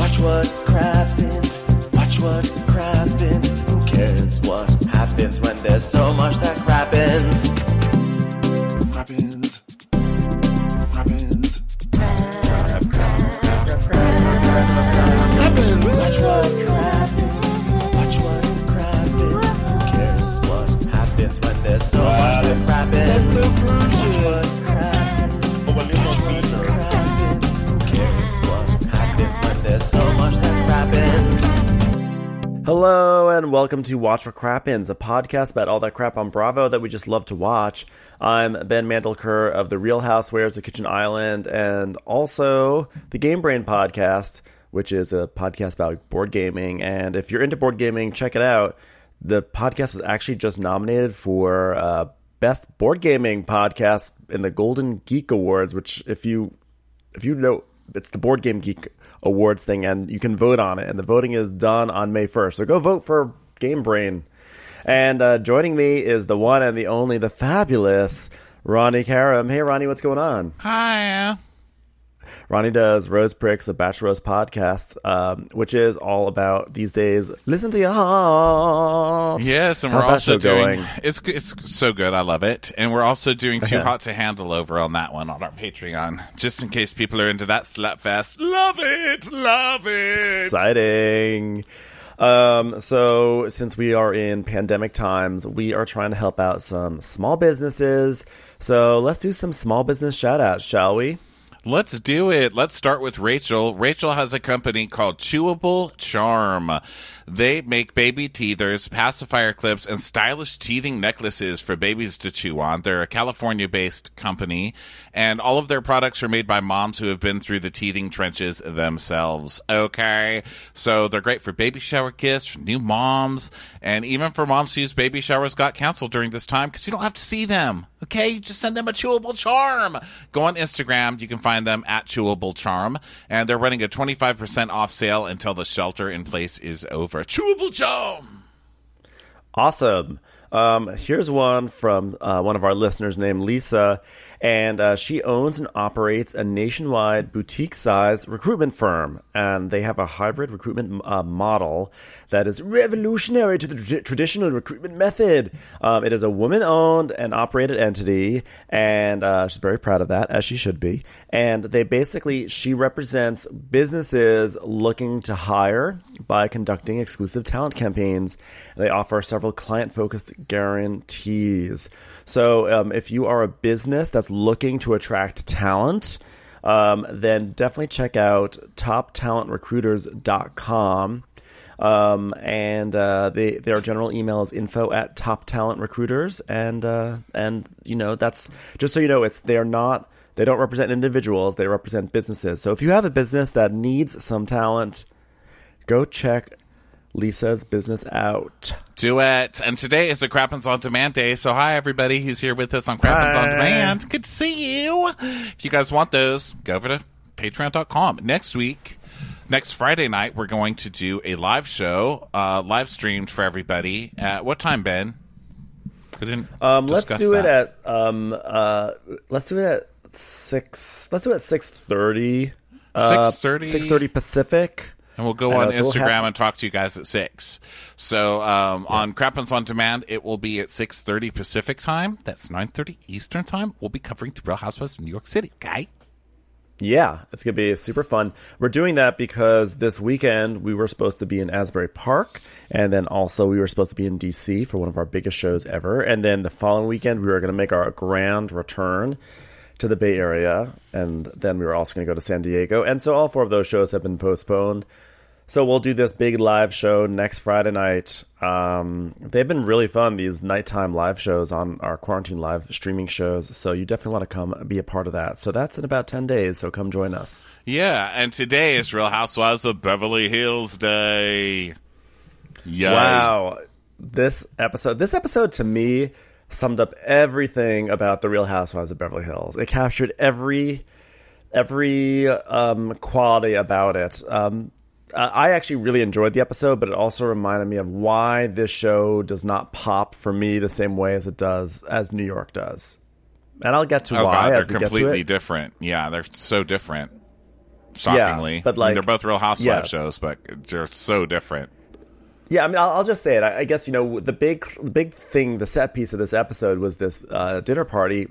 Watch what crappens. Watch what crappens. Who cares what happens when there's so much that crappens? Crappens. Crappens. Crappens. Watch what crappens. Watch what crappens. Who cares what happens when there's so much that crappens? Watch what crappens. Watch what crappens. Who cares what happens when there's so much that crappens? Hello and welcome to Watch What Crappens, a podcast about all that crap on Bravo that we just love to watch. I'm Ben Mandelker of The Real Housewives of Kitchen Island and also the Game Brain podcast, which is a podcast about board gaming. And if you're into board gaming, check it out. The podcast was actually just nominated for Best Board Gaming Podcast in the Golden Geek Awards, which if you know, it's the Board Game Geek Awards thing, and you can vote on it. And the voting is done on May 1st. So go vote for Game Brain. And joining me is the one and the only, the fabulous Ronnie Karam. Hey, Ronnie, what's going on? Hi. Ronnie does Rose Pricks, a Bachelor Rose podcast, which is all about, these days, listen to your heart. Yes, and How's we're also that show doing... going? It's so good. I love it. And we're also doing Too Hot to Handle over on that one on our Patreon, just in case people are into that slutfest. Love it. Love it. Exciting. So since we are in pandemic times, we are trying to help out some small businesses. So let's do some small business shout outs, shall we? Let's do it. Let's start with Rachel. Rachel has a company called Chewable Charm. They make baby teethers, pacifier clips, and stylish teething necklaces for babies to chew on. They're a California-based company, and all of their products are made by moms who have been through the teething trenches themselves. Okay? So they're great for baby shower gifts, for new moms, and even for moms whose baby showers got canceled during this time because you don't have to see them. Okay? You just send them a Chewable Charm. Go on Instagram. You can find them at Chewable Charm, and they're running a 25% off sale until the shelter in place is over. Chewable Charm. Awesome. Here's one from one of our listeners named Lisa, and she owns and operates a nationwide boutique-sized recruitment firm, and they have a hybrid recruitment model that is revolutionary to the traditional recruitment method. It is a woman-owned and operated entity, and she's very proud of that, as she should be. And she represents businesses looking to hire by conducting exclusive talent campaigns. They offer several client-focused guarantees. So if you are a business that's looking to attract talent, then definitely check out toptalentrecruiters.com. And their general email is info@toptalentrecruiters. And you know, that's just so you know, they don't represent individuals, they represent businesses. So if you have a business that needs some talent, go check Lisa's business out. Do it. And today is the Crappens On Demand Day. So hi, everybody who's here with us on Crappens On Demand. Good to see you. If you guys want those, go over to patreon.com. Next Friday night, we're going to do a live show, live streamed for everybody. At what time, Ben? We didn't let's do that. it at 6. Let's do it at 6:30. 6:30 Pacific. And we'll go on Instagram and talk to you guys at 6. So on Crappens On Demand, it will be at 6:30 Pacific time. That's 9:30 Eastern time. We'll be covering the Real Housewives of New York City, okay? Yeah, it's going to be super fun. We're doing that because this weekend we were supposed to be in Asbury Park, and then also we were supposed to be in D.C. for one of our biggest shows ever. And then the following weekend we were going to make our grand return to the Bay Area, and then we were also going to go to San Diego. And so all 4 of those shows have been postponed. So we'll do this big live show next Friday night. They've been really fun, these nighttime live shows on our quarantine live streaming shows. So you definitely want to come be a part of that. So that's in about 10 days. So come join us. Yeah, and today is Real Housewives of Beverly Hills Day. Yay. Wow. This episode to me summed up everything about the Real Housewives of Beverly Hills. It captured every quality about it. I actually really enjoyed the episode, but it also reminded me of why this show does not pop for me the same way as New York does. And I'll get to why God, as we get to it. They're completely different. Yeah, they're so different. shockingly. but, I mean, like, they're both Real Housewives yeah. shows, but they're so different. Yeah, I mean, I'll just say it. I guess, the big thing, the set piece of this episode was this dinner party.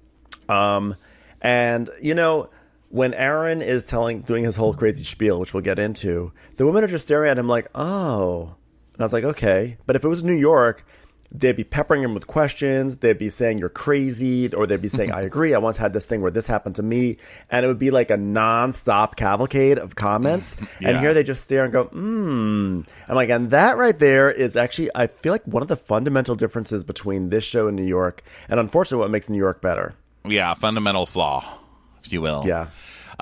And, when Aaron is doing his whole crazy spiel, which we'll get into, the women are just staring at him like, oh. And I was like, okay. But if it was New York, they'd be peppering him with questions. They'd be saying you're crazy, or they'd be saying, I agree. I once had this thing where this happened to me. And it would be like a nonstop cavalcade of comments. Yeah. And here they just stare and go, I'm like, and that right there is actually, I feel like one of the fundamental differences between this show and New York, and unfortunately what makes New York better. Yeah, fundamental flaw, if you will. Yeah.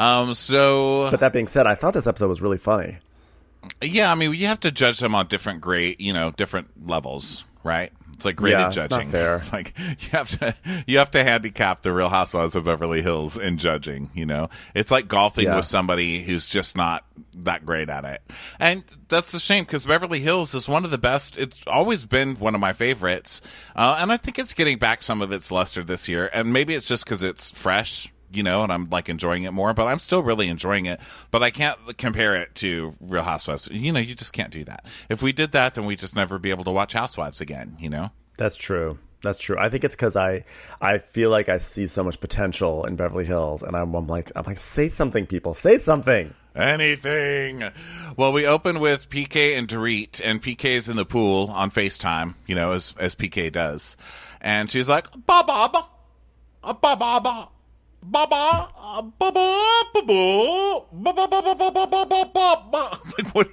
But that being said, I thought this episode was really funny. Yeah, I mean, you have to judge them on different different levels, right? It's like graded judging. It's not fair. It's like you have to handicap the Real Housewives of Beverly Hills in judging. It's like golfing with somebody who's just not that great at it, and that's the shame because Beverly Hills is one of the best. It's always been one of my favorites, and I think it's getting back some of its luster this year. And maybe it's just because it's fresh. And I'm like enjoying it more, but I'm still really enjoying it. But I can't compare it to Real Housewives. You just can't do that. If we did that, then we'd just never be able to watch Housewives again, That's true. That's true. I think it's because I feel like I see so much potential in Beverly Hills, and I'm like, say something, people, say something. Anything. Well, we open with PK and Dorit, and PK's in the pool on FaceTime, as PK does, and she's like, ba ba ba, ba ba ba. Baba, baba, baba, baba, baba, baba, baba, baba. Like, what are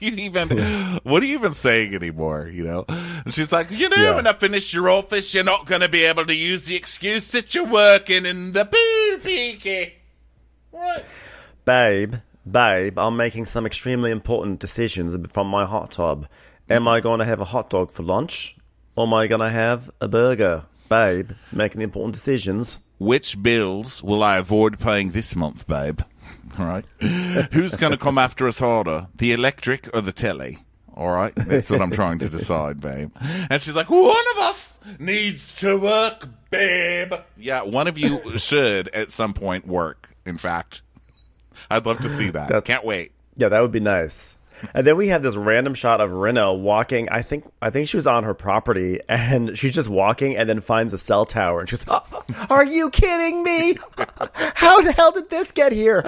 you even saying anymore? And she's like, when I finish your office, you're not going to be able to use the excuse that you're working in the pool, PK. What? Babe, I'm making some extremely important decisions from my hot tub. Am I going to have a hot dog for lunch, or am I going to have a burger? Babe, making important decisions. Which bills will I avoid paying this month, babe? All right. Who's going to come after us harder, the electric or the telly? All right. That's what I'm trying to decide, babe. And she's like, one of us needs to work, babe. Yeah, one of you should at some point work, in fact. I'd love to see that. Can't wait. Yeah, that would be nice. And then we have this random shot of Rinna walking. I think she was on her property, and she's just walking and then finds a cell tower. And she's, are you kidding me? How the hell did this get here?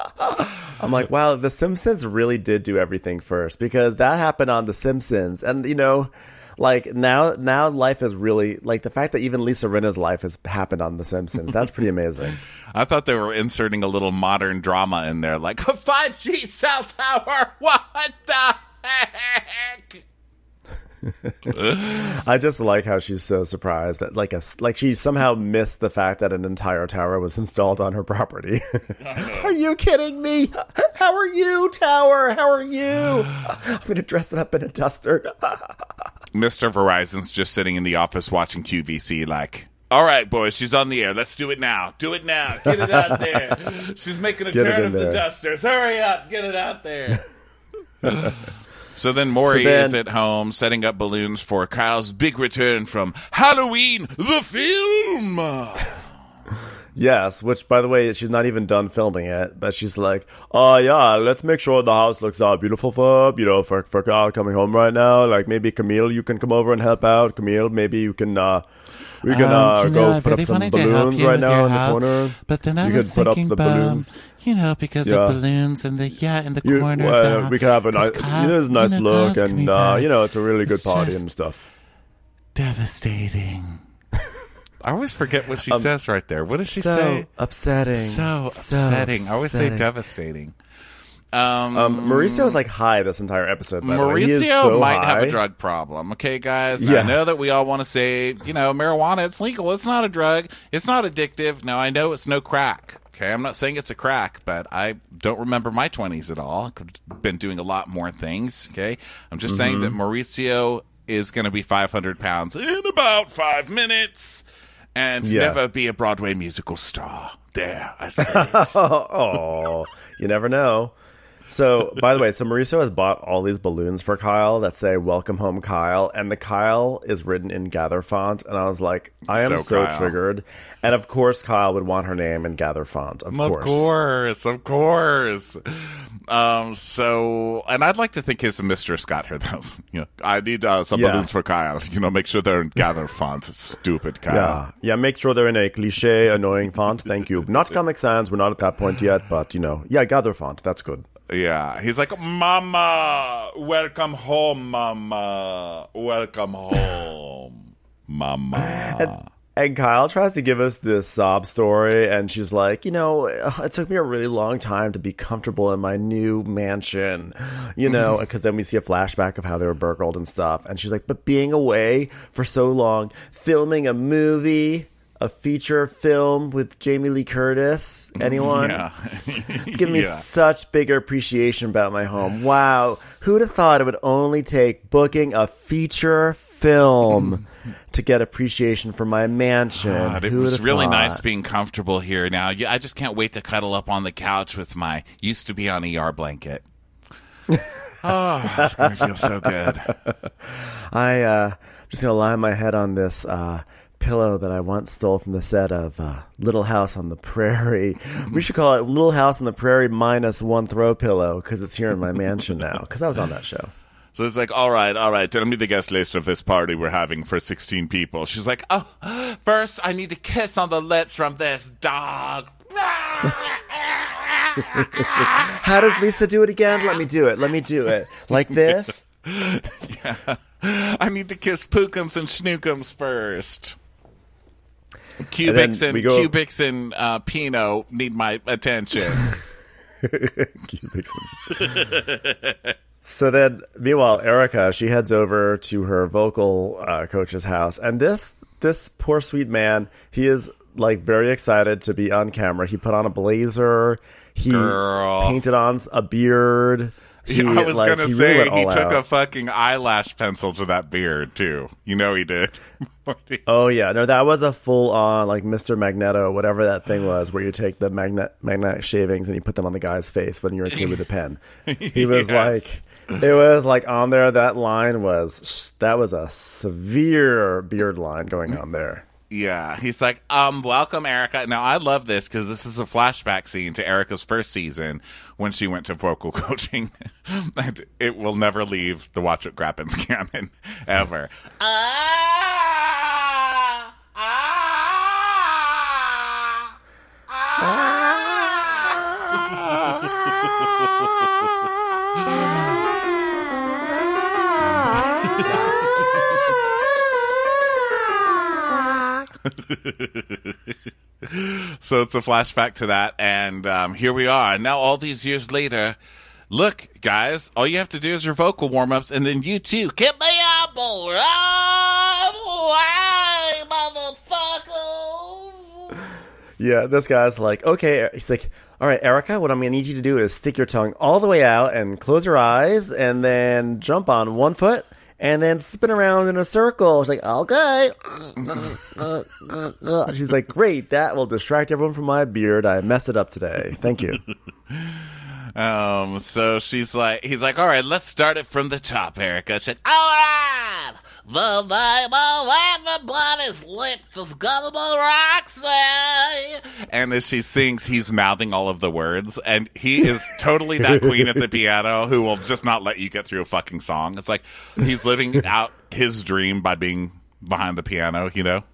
I'm like, wow, The Simpsons really did do everything first, because that happened on The Simpsons. And, like now life is really, like, the fact that even Lisa Rinna's life has happened on The Simpsons. That's pretty amazing. I thought they were inserting a little modern drama in there, like a 5G cell tower. What the heck? I just like how she's so surprised that like she somehow missed the fact that an entire tower was installed on her property. Are you kidding me? How are you, tower? How are you? I'm going to dress it up in a duster. Mr. Verizon's just sitting in the office watching QVC like, all right, boys, she's on the air. Let's do it now. Do it now. Get it out there. She's making a turn of the dusters. Hurry up. Get it out there. So then Maury is at home setting up balloons for Kyle's big return from Halloween, the film. Yes, which, by the way, she's not even done filming it, but she's like, oh, yeah, let's make sure the house looks beautiful for Kyle coming home right now. Like, maybe Camille, you can come over and help out. Camille, maybe you can, go put up some balloons right now in the corner. But then I was put up thinking, the balloons. Because of balloons in the corner. We can have a nice look, and, it's a really good party and stuff. Devastating. I always forget what she says right there. What does she say? So upsetting. I always say devastating. Mauricio is like high this entire episode. Mauricio might have a drug problem. Okay, guys. Yeah. I know that we all want to say, marijuana, it's legal. It's not a drug. It's not addictive. Now, I know it's no crack. Okay, I'm not saying it's a crack, but I don't remember my 20s at all. I've been doing a lot more things. Okay, I'm just saying that Mauricio is going to be 500 pounds in about 5 minutes. And never be a Broadway musical star. There, I said it. Oh, you never know. So, by the way, Mauricio has bought all these balloons for Kyle that say "Welcome Home, Kyle," and the Kyle is written in Gather font, and I was like, I am so Kyle. triggered. And of course, Kyle would want her name in Gather font. Of course. Of course. So, and I'd like to think his mistress got her those. I need some balloons for Kyle. Make sure they're in Gather font. Stupid Kyle. Yeah. Make sure they're in a cliche, annoying font. Thank you. Not Comic Sans. We're not at that point yet, but Gather font. That's good. Yeah, he's like, Mama, welcome home, Mama, welcome home, Mama. And Kyle tries to give us this sob story, and she's like, it took me a really long time to be comfortable in my new mansion, because then we see a flashback of how they were burgled and stuff. And she's like, but being away for so long, filming a movie, a feature film with Jamie Lee Curtis, anyone? Yeah. It's given me such bigger appreciation about my home. Wow. Who'd have thought it would only take booking a feature film to get appreciation for my mansion? God, it was really nice being comfortable here now. I just can't wait to cuddle up on the couch with my used-to-be-on ER blanket. Oh, it's going to feel so good. I'm just going to lie my head on this pillow that I once stole from the set of Little House on the Prairie. We should call it Little House on the Prairie minus one throw pillow, because it's here in my mansion now, because I was on that show. So it's like, all right, tell me the guest list of this party we're having for 16 people. She's like, oh, first I need a kiss on the lips from this dog. How does Lisa do it again? Let me do it. Like this? Yeah. I need to kiss Pookums and Snookums first. Cubics and Pinot need my attention. So then, meanwhile, Erica, she heads over to her vocal coach's house, and this poor sweet man, he is like very excited to be on camera. He put on a blazer. He painted on a beard. I was going to say, he took a fucking eyelash pencil to that beard, too. He did. Oh, yeah. No, that was a full-on, like, Mr. Magneto, whatever that thing was, where you take the magnetic shavings and you put them on the guy's face when you're a kid with a pen. He was like... It was like on there, that was a severe beard line going on there. Yeah, he's like, welcome, Erica. Now, I love this because this is a flashback scene to Erica's first season when she went to vocal coaching. And it will never leave the Watch What Crappens canon, ever. So it's a flashback to that, and here we are. Now, all these years later, look, guys, all you have to do is your vocal warm-ups, and then you too. Get me up, motherfucker! Yeah, this guy's like, okay. He's like, all right, Erica, what I'm going to need you to do is stick your tongue all the way out and close your eyes, and then jump on one foot. And then spin around in a circle. She's like, okay. She's like, great. That will distract everyone from my beard. I messed it up today. Thank you. So he's like, all right, let's start it from the top, Erica. She's like, all right. The name of everybody's lips is Gullible Roxy. And as she sings, he's mouthing all of the words. And he is totally that queen at the piano who will just not let you get through a fucking song. It's like he's living out his dream by being behind the piano,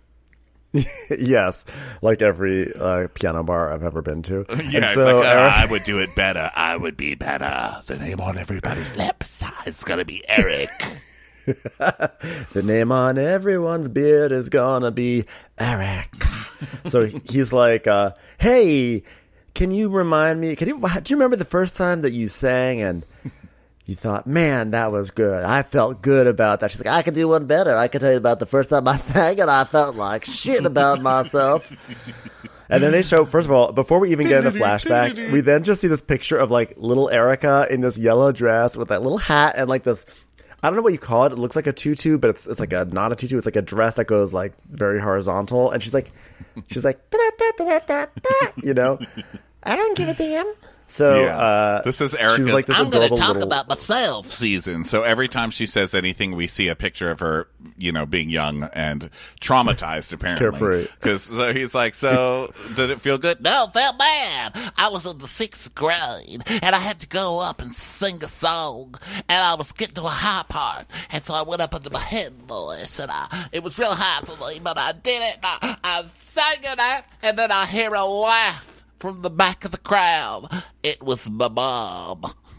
Yes, like every piano bar I've ever been to. Yeah, it's so, like, I would do it better. I would be better. The name on everybody's lips is going to be Eric. The name on everyone's beard is gonna be Eric. So he's like, hey, can you remind me, do you remember the first time that you sang and you thought, man, that was good. I felt good about that. She's like, I could do one better. I could tell you about the first time I sang and I felt like shit about myself. And then they show, first of all, before we even get into flashback, we then just see this picture of like little Erica in this yellow dress with that little hat and like this, I don't know what you call it. It looks like a tutu, but it's like not a tutu. It's like a dress that goes like very horizontal. And she's like, da, da, da, da, da, da, I don't give a damn. So this is she Erica's was like this I'm going to adorable talk little... about myself season. So every time she says anything, we see a picture of her, being young and traumatized, apparently. Carefree. Because so he's like, so did it feel good? No, it felt bad. I was in the 6th grade and I had to go up and sing a song and I was getting to a high part. And so I went up into my head voice and it was real high for me, but I did it. I sang it and then I hear a laugh from the back of the crowd. It was my mom.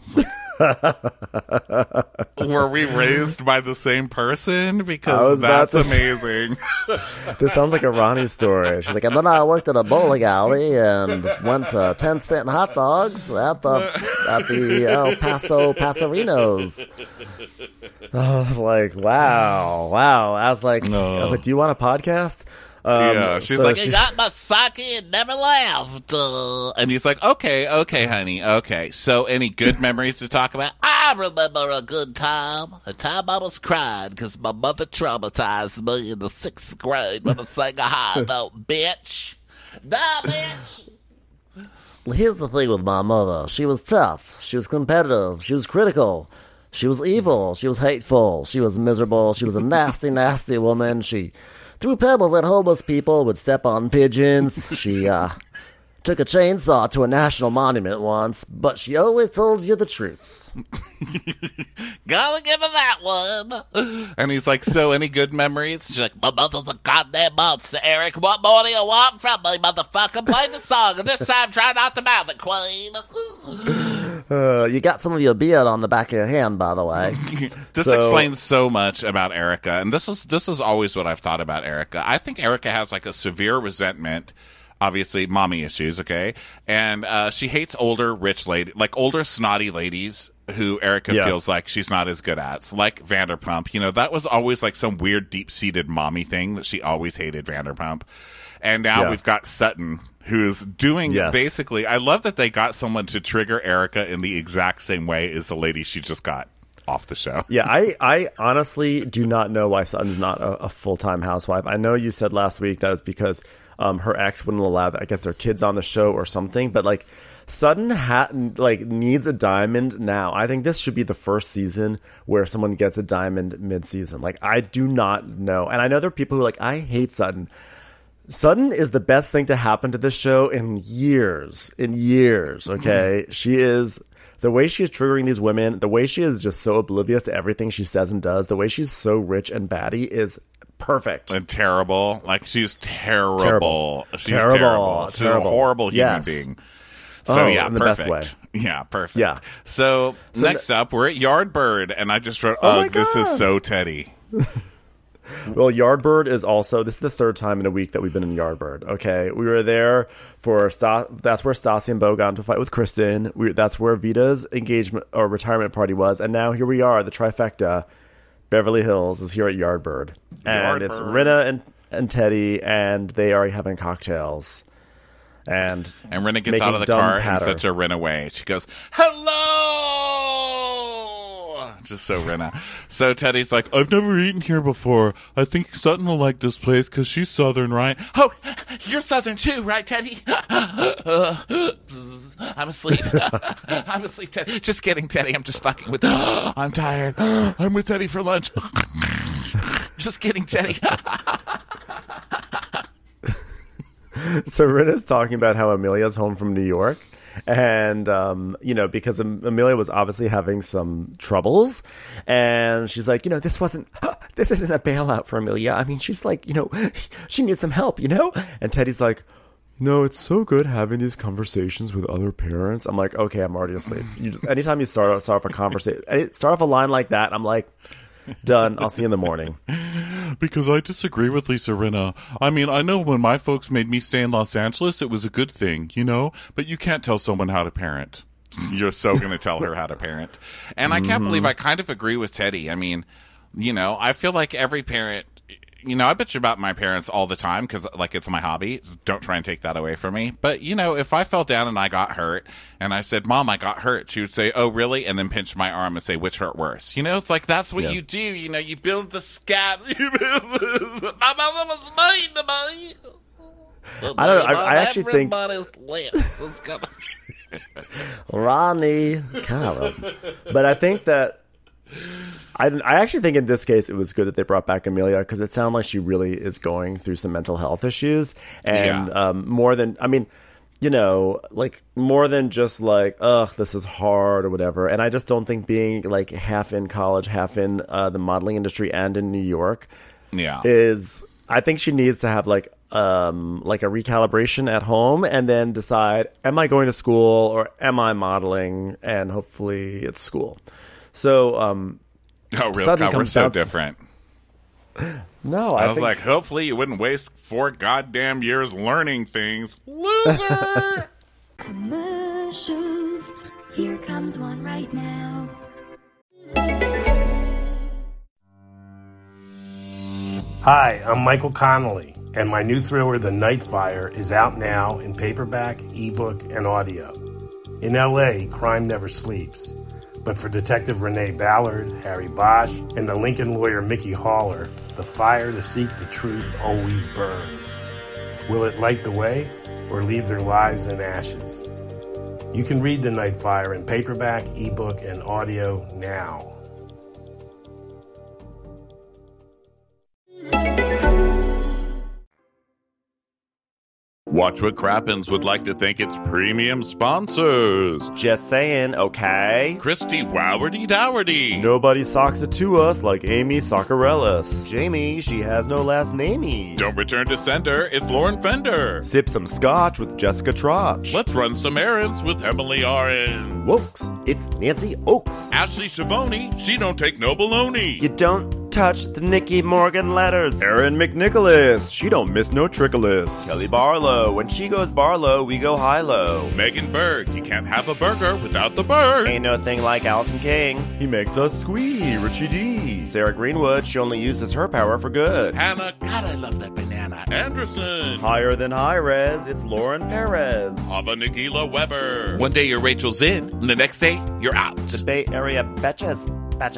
Were we raised by the same person? Because that's amazing. This sounds like a Ronnie story. She's like, and then I worked at a bowling alley and went to 10-cent hot dogs at the El Paso Pasarinos. I was like, wow. I was like, do you want a podcast? She's like, I got my sake and never left. And he's like, okay, honey, okay. So any good memories to talk about? I remember a good time. A time I was crying because my mother traumatized me in the 6th grade when I sang a high note, bitch. Nah, bitch. Well, here's the thing with my mother. She was tough. She was competitive. She was critical. She was evil. She was hateful. She was miserable. She was a nasty, nasty woman. She threw pebbles at homeless people, would step on pigeons. She took a chainsaw to a national monument once, but she always told you the truth. Gotta give her that one. And he's like, so any good memories? She's like, my mother's a goddamn monster, Eric. What more do you want from me, motherfucker? Play the song, and this time try not to mouth it, queen. You got some of your beard on the back of your hand, by the way. This explains so much about Erica, and this is always what I've thought about Erica. I think Erica has like a severe resentment, obviously mommy issues, okay, and she hates older rich older snotty ladies who Erica feels like she's not as good at. So like Vanderpump, that was always like some weird deep-seated mommy thing that she always hated Vanderpump, and now we've got Sutton, who's doing basically, I love that they got someone to trigger Erica in the exact same way as the lady she just got off the show. Yeah, I honestly do not know why Sutton's not a full-time housewife. I know you said last week that was because her ex wouldn't allow, I guess, their kids on the show or something, but like Sutton needs a diamond now. I think this should be the first season where someone gets a diamond mid-season. Like, I do not know. And I know there are people who are like, I hate Sutton. Sutton is the best thing to happen to this show in years, okay? She is, the way she is triggering these women, the way she is just so oblivious to everything she says and does, the way she's so rich and batty is perfect. And terrible. Like, she's terrible. She's terrible. She's a horrible human being. So, in the perfect. best way. Yeah, perfect. Yeah. So next up, we're at Yardbird, and I just wrote, this is so Teddy. Well, Yardbird is also, this is the 3rd time in a week that we've been in Yardbird, okay? We were there for, that's where Stassi and Bo got into a fight with Kristen. That's where Vita's engagement or retirement party was. And now here we are, the trifecta. Beverly Hills is here at Yardbird. And it's Rinna and Teddy, and they are having cocktails. And Rinna gets out of the car and sets her Rinna away. She goes, hello! Just so Rinna. So Teddy's like, I've never eaten here before. I think Sutton will like this place because she's Southern, right? Oh, you're Southern too, right, Teddy? I'm asleep. I'm asleep, Teddy. Just kidding, Teddy. I'm just fucking with... I'm tired. I'm with Teddy for lunch. Just kidding, Teddy. So Rinna's talking about how Amelia's home from New York. And, because Amelia was obviously having some troubles. And she's like, this isn't a bailout for Amelia. I mean, she's like, she needs some help, And Teddy's like, no, it's so good having these conversations with other parents. I'm like, okay, I'm already asleep. Anytime you start off a conversation, start off a line like that, I'm like, done. I'll see you in the morning. Because I disagree with Lisa Rinna. I mean, I know when my folks made me stay in Los Angeles, it was a good thing, But you can't tell someone how to parent. You're so going to tell her how to parent. And I can't believe I kind of agree with Teddy. I mean, I feel like every parent... I bitch about my parents all the time because, it's my hobby. Don't try and take that away from me. But, if I fell down and I got hurt and I said, Mom, I got hurt, she would say, oh, really? And then pinch my arm and say, which hurt worse? It's like that's what you do. You build the scab. My mother was mean to me. I don't know. I actually think... Ronnie, Karen. But I think that I actually think in this case it was good that they brought back Amelia because it sounded like she really is going through some mental health issues and more than more than just like, ugh, this is hard or whatever. And I just don't think being like half in college, half in the modeling industry and in New York is. I think she needs to have like a recalibration at home and then decide, am I going to school or am I modeling? And hopefully it's school. So, real God, we're so different. No, I was like, hopefully you wouldn't waste 4 goddamn years learning things. Loser! Commercials. Here comes one right now. Hi, I'm Michael Connolly, and my new thriller, The Night Fire, is out now in paperback, ebook, and audio. In L.A., crime never sleeps. But for Detective Renee Ballard, Harry Bosch, and the Lincoln lawyer Mickey Haller, the fire to seek the truth always burns. Will it light the way, or leave their lives in ashes? You can read The Night Fire in paperback, ebook, and audio now. Watch What Crappens would like to thank its premium sponsors. Just saying, okay? Christy Wowardy Dowardy. Nobody socks it to us like Amy Soccerellis. Jamie, she has no last namey. Don't return to sender, it's Lauren Fender. Sip some scotch with Jessica Trotch. Let's run some errands with Emily Oren. Wokes, it's Nancy Oakes. Ashley Shavoni, she don't take no baloney. You don't touch the Nicky Morgan letters. Erin McNicholas, she don't miss no trickolas. Kelly Barlow, when she goes Barlow, we go high-low. Megan Berg, you can't have a burger without the bird. Ain't no thing like Allison King. He makes us squee. Richie D. Sarah Greenwood, she only uses her power for good. Hannah, God, I love that banana. Anderson. Higher than high res, it's Lauren Perez. Ava Nagila Weber. One day you're Rachel's in, and the next day you're out. The Bay Area Betches.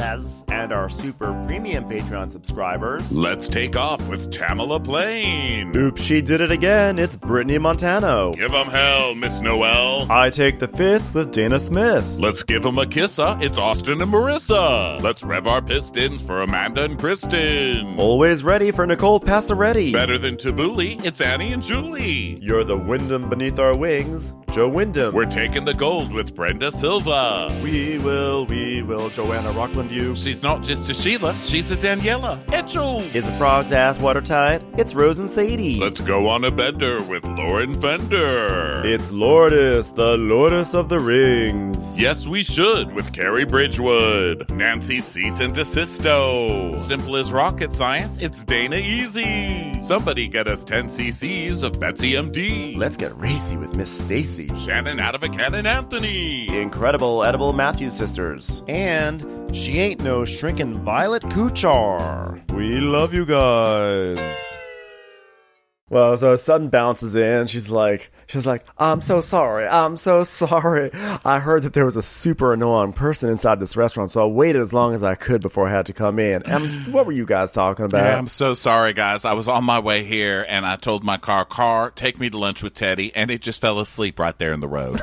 And our super premium Patreon subscribers. Let's take off with Tamala Plain. Oops, she did it again. It's Brittany Montano. Give 'em hell, Miss Noel. I take the 5th with Dana Smith. Let's give 'em a kissa. It's Austin and Marissa. Let's rev our pistons for Amanda and Kristen. Always ready for Nicole Passaretti. Better than Tabbouleh, it's Annie and Julie. You're the Wyndham beneath our wings, Joe Wyndham. We're taking the gold with Brenda Silva. We will, Joanna Rockland you. She's not just a Sheila, she's a Daniela Etchell. Is a frog's ass watertight? It's Rose and Sadie. Let's go on a bender with Lauren Fender. It's Lourdes, the Lourdes of the Rings. Yes, we should, with Carrie Bridgewood. Nancy Cease and Desisto. Simple as rocket science, it's Dana Easy. Somebody get us 10 cc's of Betsy MD. Let's get racy with Miss Stacy. Shannon out of a cannon Anthony. Incredible Edible Matthews sisters. And she ain't no shrinking Violet Kuchar. We love you guys. Well, so Sutton bounces in. She's like, I'm so sorry. I heard that there was a super annoying person inside this restaurant, so I waited as long as I could before I had to come in. And what were you guys talking about? Yeah, I'm so sorry, guys. I was on my way here, and I told my car, take me to lunch with Teddy, and it just fell asleep right there in the road.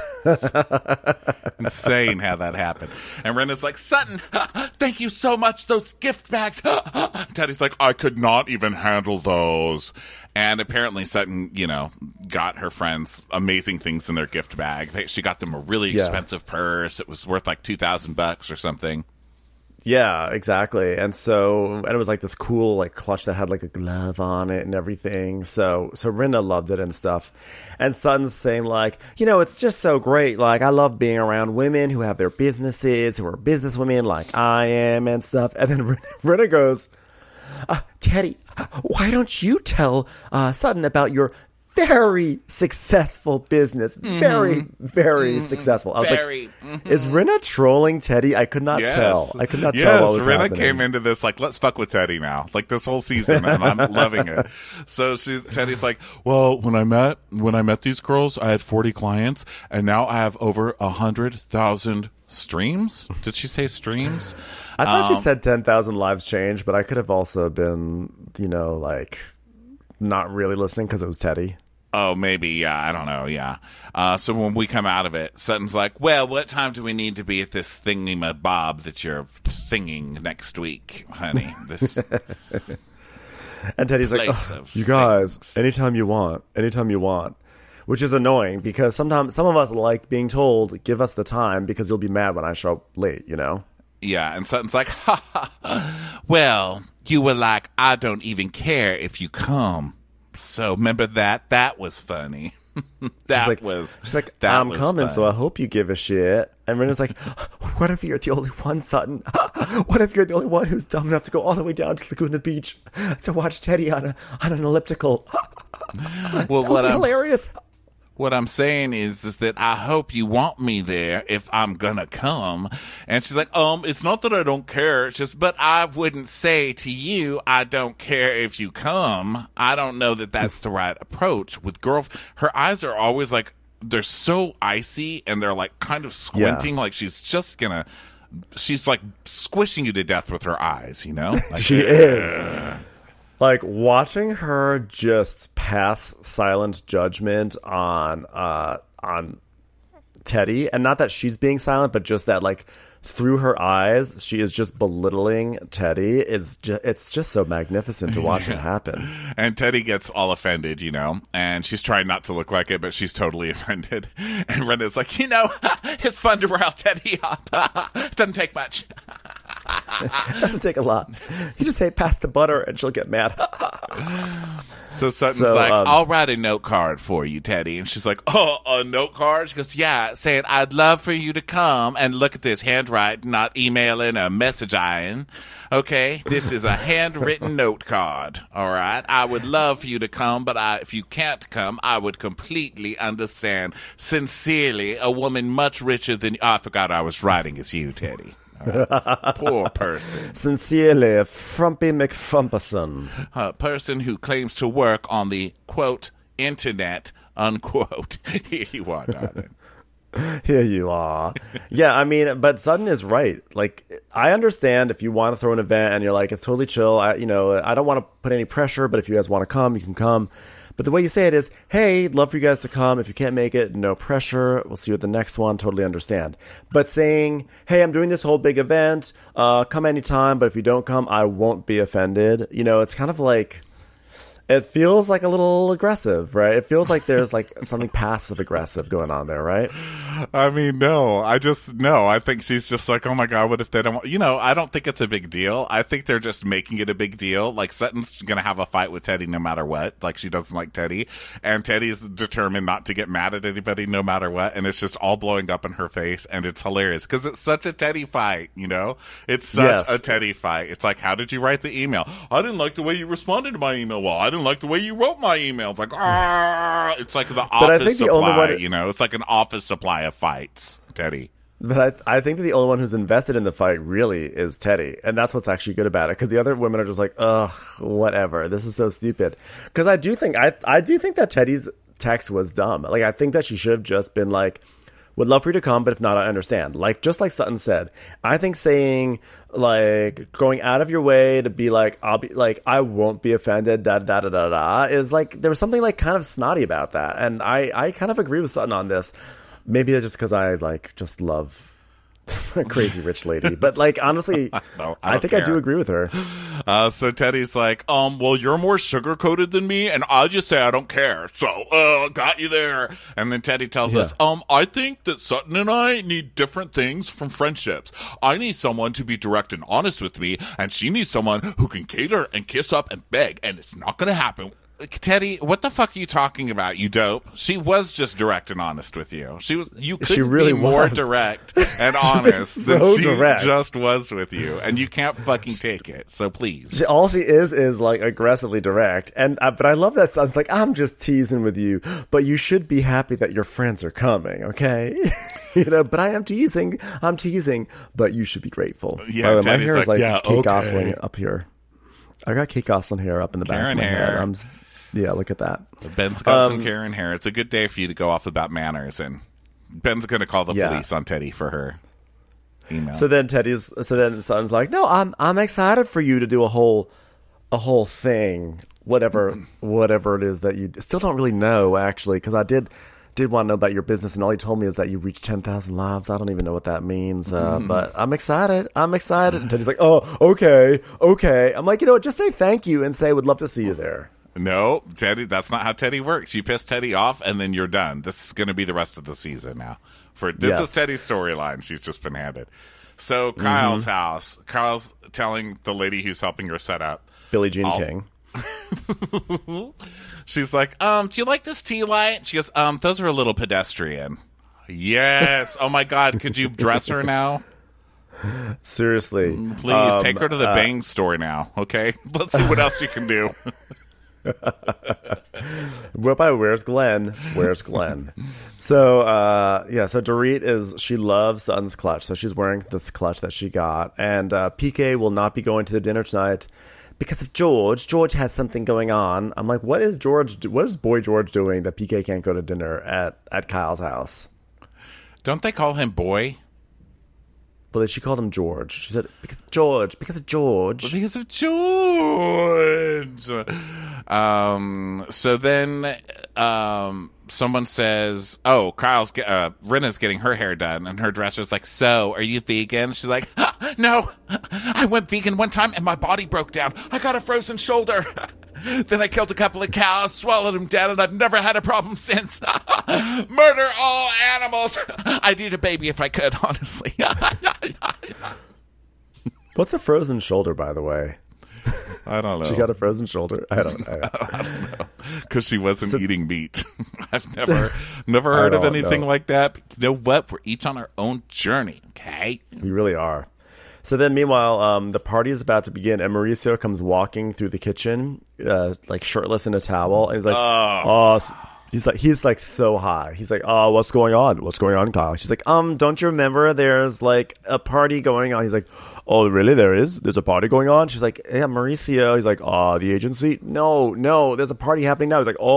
Insane how that happened. And Rena's like, Sutton, thank you so much. Those gift bags. Teddy's like, I could not even handle those. And apparently Sutton, got her friends amazing things in their gift bag. She got them a really expensive purse. It was worth like $2,000 or something. Yeah, exactly. And it was like this cool like clutch that had like a glove on it and everything. So Rinna loved it and stuff. And Sutton's saying like, it's just so great. Like, I love being around women who have their businesses, who are businesswomen like I am and stuff. And then Rinna goes, Teddy, why don't you tell Sutton about your very successful business? Very, very successful. I was is Rinna trolling Teddy? I could not tell. I could not tell what was Rinna happening. came into this like, let's fuck with Teddy now. Like this whole season, and I'm loving it. So Teddy's like, well, when I met these girls, I had 40 clients, and now I have over 100,000 streams. Did she say streams? I thought she said 10,000 lives changed, but I could have also been, like, not really listening because it was Teddy. Oh, maybe, yeah, I don't know, yeah. So when we come out of it, Sutton's like, well, what time do we need to be at this thingy-mabob that you're singing next week, honey? This And Teddy's like, place "Ugh, of you guys, things." anytime you want. Which is annoying because sometimes some of us like being told, give us the time because you'll be mad when I show up late, you know? Yeah, and Sutton's like, ha, ha, well, you were like, I don't even care if you come. So remember that? That was funny. That was She's like, that I'm was coming, fun. so I hope you give a shit. And Rena's like, what if you're the only one, Sutton? What if you're the only one who's dumb enough to go all the way down to Laguna Beach to watch Teddy on an elliptical? Well, That would be hilarious. What I'm saying is that I hope you want me there if I'm gonna come. And she's like, it's not that I don't care. It's just, but I wouldn't say to you, I don't care if you come. I don't know that that's the right approach with her eyes are always like, they're so icy and they're like kind of squinting, like she's like squishing you to death with her eyes, you know? Like, She is. Like, watching her just pass silent judgment on Teddy, and not that she's being silent, but just that, like, through her eyes, she is just belittling Teddy. It's just so magnificent to watch it happen. And Teddy gets all offended, you know, and she's trying not to look like it, but she's totally offended. And Rena's like, it's fun to rile Teddy up. It doesn't take much. It doesn't take a lot. You just say pass the butter and she'll get mad. So Sutton's like, I'll write a note card for you, Teddy. And she's like, oh, a note card? She goes, yeah, saying, I'd love for you to come and look at this handwriting, not emailing or messaging. Okay, this is a handwritten note card, all right? I would love for you to come, but if you can't come, I would completely understand. Sincerely, a woman much richer than... Oh, I forgot I was writing as you, Teddy. Poor person. Sincerely, Frumpy McFrumperson. A person who claims to work on the, quote, internet, unquote. Here you are, darling. Here you are. Yeah, I mean, but Sutton is right. Like, I understand if you want to throw an event and you're like, it's totally chill. I don't want to put any pressure, but if you guys want to come, you can come. But the way you say it is, hey, love for you guys to come. If you can't make it, no pressure. We'll see you at the next one. Totally understand. But saying, hey, I'm doing this whole big event. Come anytime. But if you don't come, I won't be offended. It's kind of like, it feels like a little aggressive, right? It feels like there's like something passive aggressive going on there, right? I mean, no. I think she's just like, oh my God, what if they don't want... I don't think it's a big deal. I think they're just making it a big deal. Like, Sutton's going to have a fight with Teddy no matter what. Like, she doesn't like Teddy. And Teddy's determined not to get mad at anybody no matter what. And it's just all blowing up in her face. And it's hilarious because it's such a Teddy fight, It's such a Teddy fight. It's like, how did you write the email? I didn't like the way you responded to my email. Well, I didn't like the way you wrote my email. It's like, it's like the office supply, It's like an office supply of fights, Teddy. But I think that the only one who's invested in the fight really is Teddy. And that's what's actually good about it. Because the other women are just like, ugh, whatever. This is so stupid. Because I do think that Teddy's text was dumb. Like, I think that she should have just been like, would love for you to come, but if not, I understand. Like, just like Sutton said, I think saying, like, going out of your way to be like, I'll be like, I won't be offended, da da da da da, is like, there was something like kind of snotty about that. And I kind of agree with Sutton on this. Maybe it's just because I like just love a crazy rich lady. But like, honestly, I think I do agree with her. So Teddy's like, well, you're more sugar-coated than me, and I'll just say I don't care. So, got you there. And then Teddy tells us, I think that Sutton and I need different things from friendships. I need someone to be direct and honest with me, and she needs someone who can cater and kiss up and beg, and it's not going to happen. Teddy, what the fuck are you talking about, you dope? She was just direct and honest with you. You couldn't really be more was. direct and honest than she just was with you, and you can't fucking take it. So please. All she is like aggressively direct, and but I love that Sutton's like, I'm just teasing with you, but you should be happy that your friends are coming, okay? But I am teasing. I'm teasing, but you should be grateful. Yeah, my hair is like Kate okay. Gosselin up here. I got Kate Gosselin hair up in the back of my head. Yeah, look at that. Ben's got some Karen hair. It's a good day for you to go off about manners, and Ben's going to call the police on Teddy for her email. So then Sutton's like, no, I'm excited for you to do a whole thing whatever it is that you still don't really know, actually, because I did want to know about your business, and all he told me is that you reached 10,000 lives. I don't even know what that means, but I'm excited. And Teddy's like, oh, okay. I'm like, just say thank you and say would love to see you there. No, Teddy, that's not how Teddy works. You piss Teddy off, and then you're done. This is going to be the rest of the season now. This is Teddy's storyline she's just been handed. So Kyle's house. Kyle's telling the lady who's helping her set up. Billie Jean King. She's like, do you like this tea light? She goes, those are a little pedestrian. Yes. Oh, my God. Could you dress her now? Seriously. Please, take her to the Bang store now, okay? Let's see what else you can do. Where's Glenn? So, so Dorit she loves Sutton's clutch, so she's wearing this clutch that she got. And PK will not be going to the dinner tonight because of George. George has something going on. I'm like, what is Boy George doing that PK can't go to dinner at Kyle's house? Don't they call him Boy? But she called him George. She said, because of George. Because of George. So then someone says, oh, Rinna's getting her hair done. And her dresser's like, so, are you vegan? She's like, no, I went vegan one time and my body broke down. I got a frozen shoulder. Then I killed a couple of cows, swallowed them down, and I've never had a problem since. Murder all animals. I'd eat a baby if I could, honestly. What's a frozen shoulder, by the way? I don't know. She got a frozen shoulder? I don't know. Because she wasn't eating meat. I've never heard of anything like that. But you know what? We're each on our own journey, okay? We really are. So then, meanwhile, the party is about to begin, and Mauricio comes walking through the kitchen, like shirtless in a towel, and he's like, he's like so high. He's like, oh, what's going on? What's going on, Kyle? She's like, don't you remember? There's like a party going on. He's like, oh, really? There's a party going on. She's like, yeah, Mauricio. He's like, the agency? No, there's a party happening now. He's like,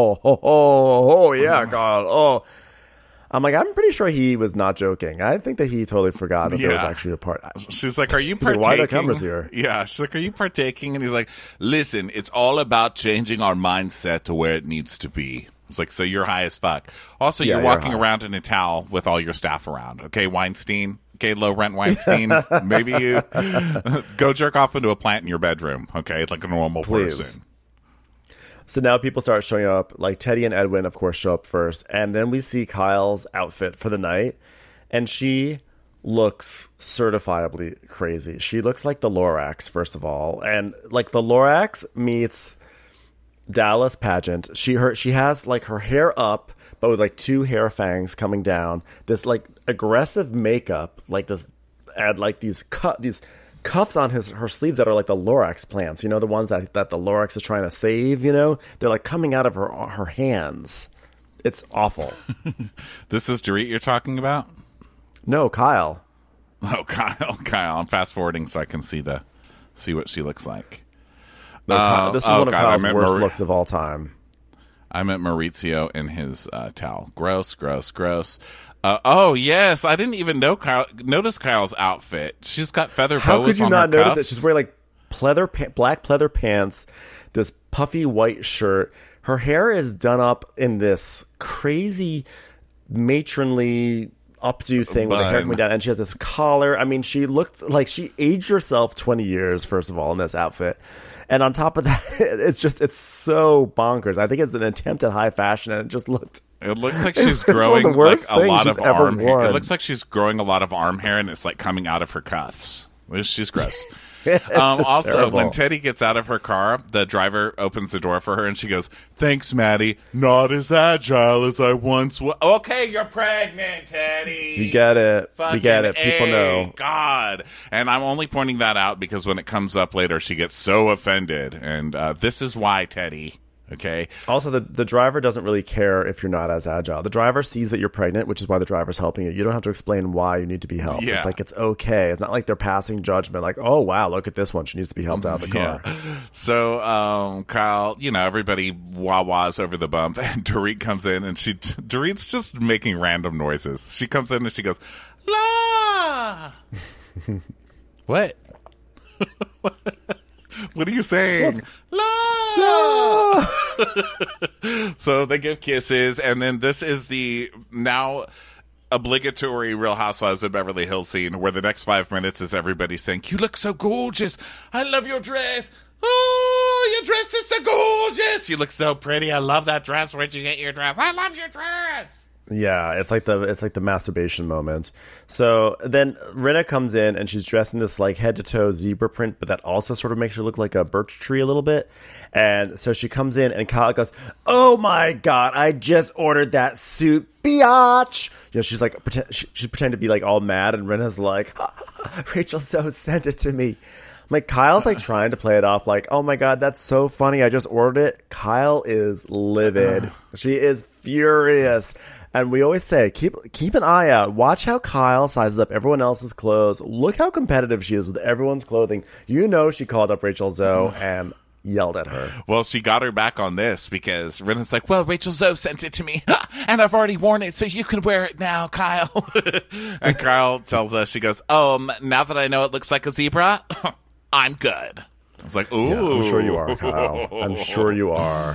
oh, yeah, God, oh. I'm like, I'm pretty sure he was not joking. I think that he totally forgot that there was actually a part. She's like, are you partaking? Like, why are the cameras here? Yeah, she's like, are you partaking? And he's like, listen, it's all about changing our mindset to where it needs to be. It's like, so you're high as fuck. Also, you're walking around in a towel with all your staff around. Okay, Weinstein. Okay, low rent Weinstein. Maybe you go jerk off into a plant in your bedroom. Okay, like a normal person. So now people start showing up, like Teddy and Edwin, of course, show up first. And then we see Kyle's outfit for the night. And she looks certifiably crazy. She looks like the Lorax, first of all. And like the Lorax meets Dallas pageant. She has like her hair up, but with like two hair fangs coming down. This like aggressive makeup, like this, add like these cuffs on her sleeves that are like the Lorax plants, the ones that the Lorax is trying to save, they're like coming out of her hands. It's awful. This is Dorit you're talking about? No, Kyle. Oh, Kyle. I'm fast forwarding so I can see what she looks like. No, this is one of Kyle's worst looks of all time. I meant Maurizio in his towel. Gross. Oh, yes. I didn't even notice Kyle's outfit. She's got feather boas on her cuffs. How could you not notice it? She's wearing like black pleather pants, this puffy white shirt. Her hair is done up in this crazy matronly updo thing with the hair coming down, and she has this collar. I mean, she looked like she aged herself 20 years, first of all, in this outfit. And on top of that, it's so bonkers. I think it's an attempt at high fashion, and it just looked... It looks like she's growing like a lot of arm hair. It looks like she's growing a lot of arm hair, and it's like coming out of her cuffs. She's gross. Also, terrible. When Teddy gets out of her car, the driver opens the door for her, and she goes, "Thanks, Maddie. Not as agile as I once was." Okay, you're pregnant, Teddy. You get it. We get it. People know. God. And I'm only pointing that out because when it comes up later, she gets so offended. And this is why, Teddy. Okay. Also, the driver doesn't really care if you're not as agile. The driver sees that you're pregnant, which is why the driver's helping you. You don't have to explain why you need to be helped. Yeah. It's like, it's okay. It's not like they're passing judgment like, oh, wow, look at this one. She needs to be helped out of the car. So, Kyle, everybody wah-wahs over the bump, and Dorit comes in, and Dorit's just making random noises. She comes in, and she goes, la! What? What are you saying? La! So they give kisses, and then this is the now obligatory Real Housewives of Beverly Hills scene where the next 5 minutes is everybody saying, "You look so gorgeous. I love your dress. Oh, your dress is so gorgeous. You look so pretty. I love that dress. Where'd you get your dress? I love your dress." Yeah, it's like the masturbation moment. So then Rinna comes in and she's dressed in this like head to toe zebra print, but that also sort of makes her look like a birch tree a little bit. And so she comes in and Kyle goes, "Oh my God, I just ordered that suit, biatch." You know, she's like, she's pretending to be like all mad, and Rinna's like, "Rachel so sent it to me." Like, Kyle's like trying to play it off like, "Oh my God, that's so funny. I just ordered it." Kyle is livid. She is furious. And we always say, keep an eye out. Watch how Kyle sizes up everyone else's clothes. Look how competitive she is with everyone's clothing. You know she called up Rachel Zoe and yelled at her. Well, she got her back on this because Rinna's like, "Well, Rachel Zoe sent it to me, and I've already worn it, so you can wear it now, Kyle." And Kyle tells us, she goes, "Oh, now that I know it looks like a zebra, I'm good." I was like, "Ooh." Yeah, I'm sure you are, Kyle. I'm sure you are.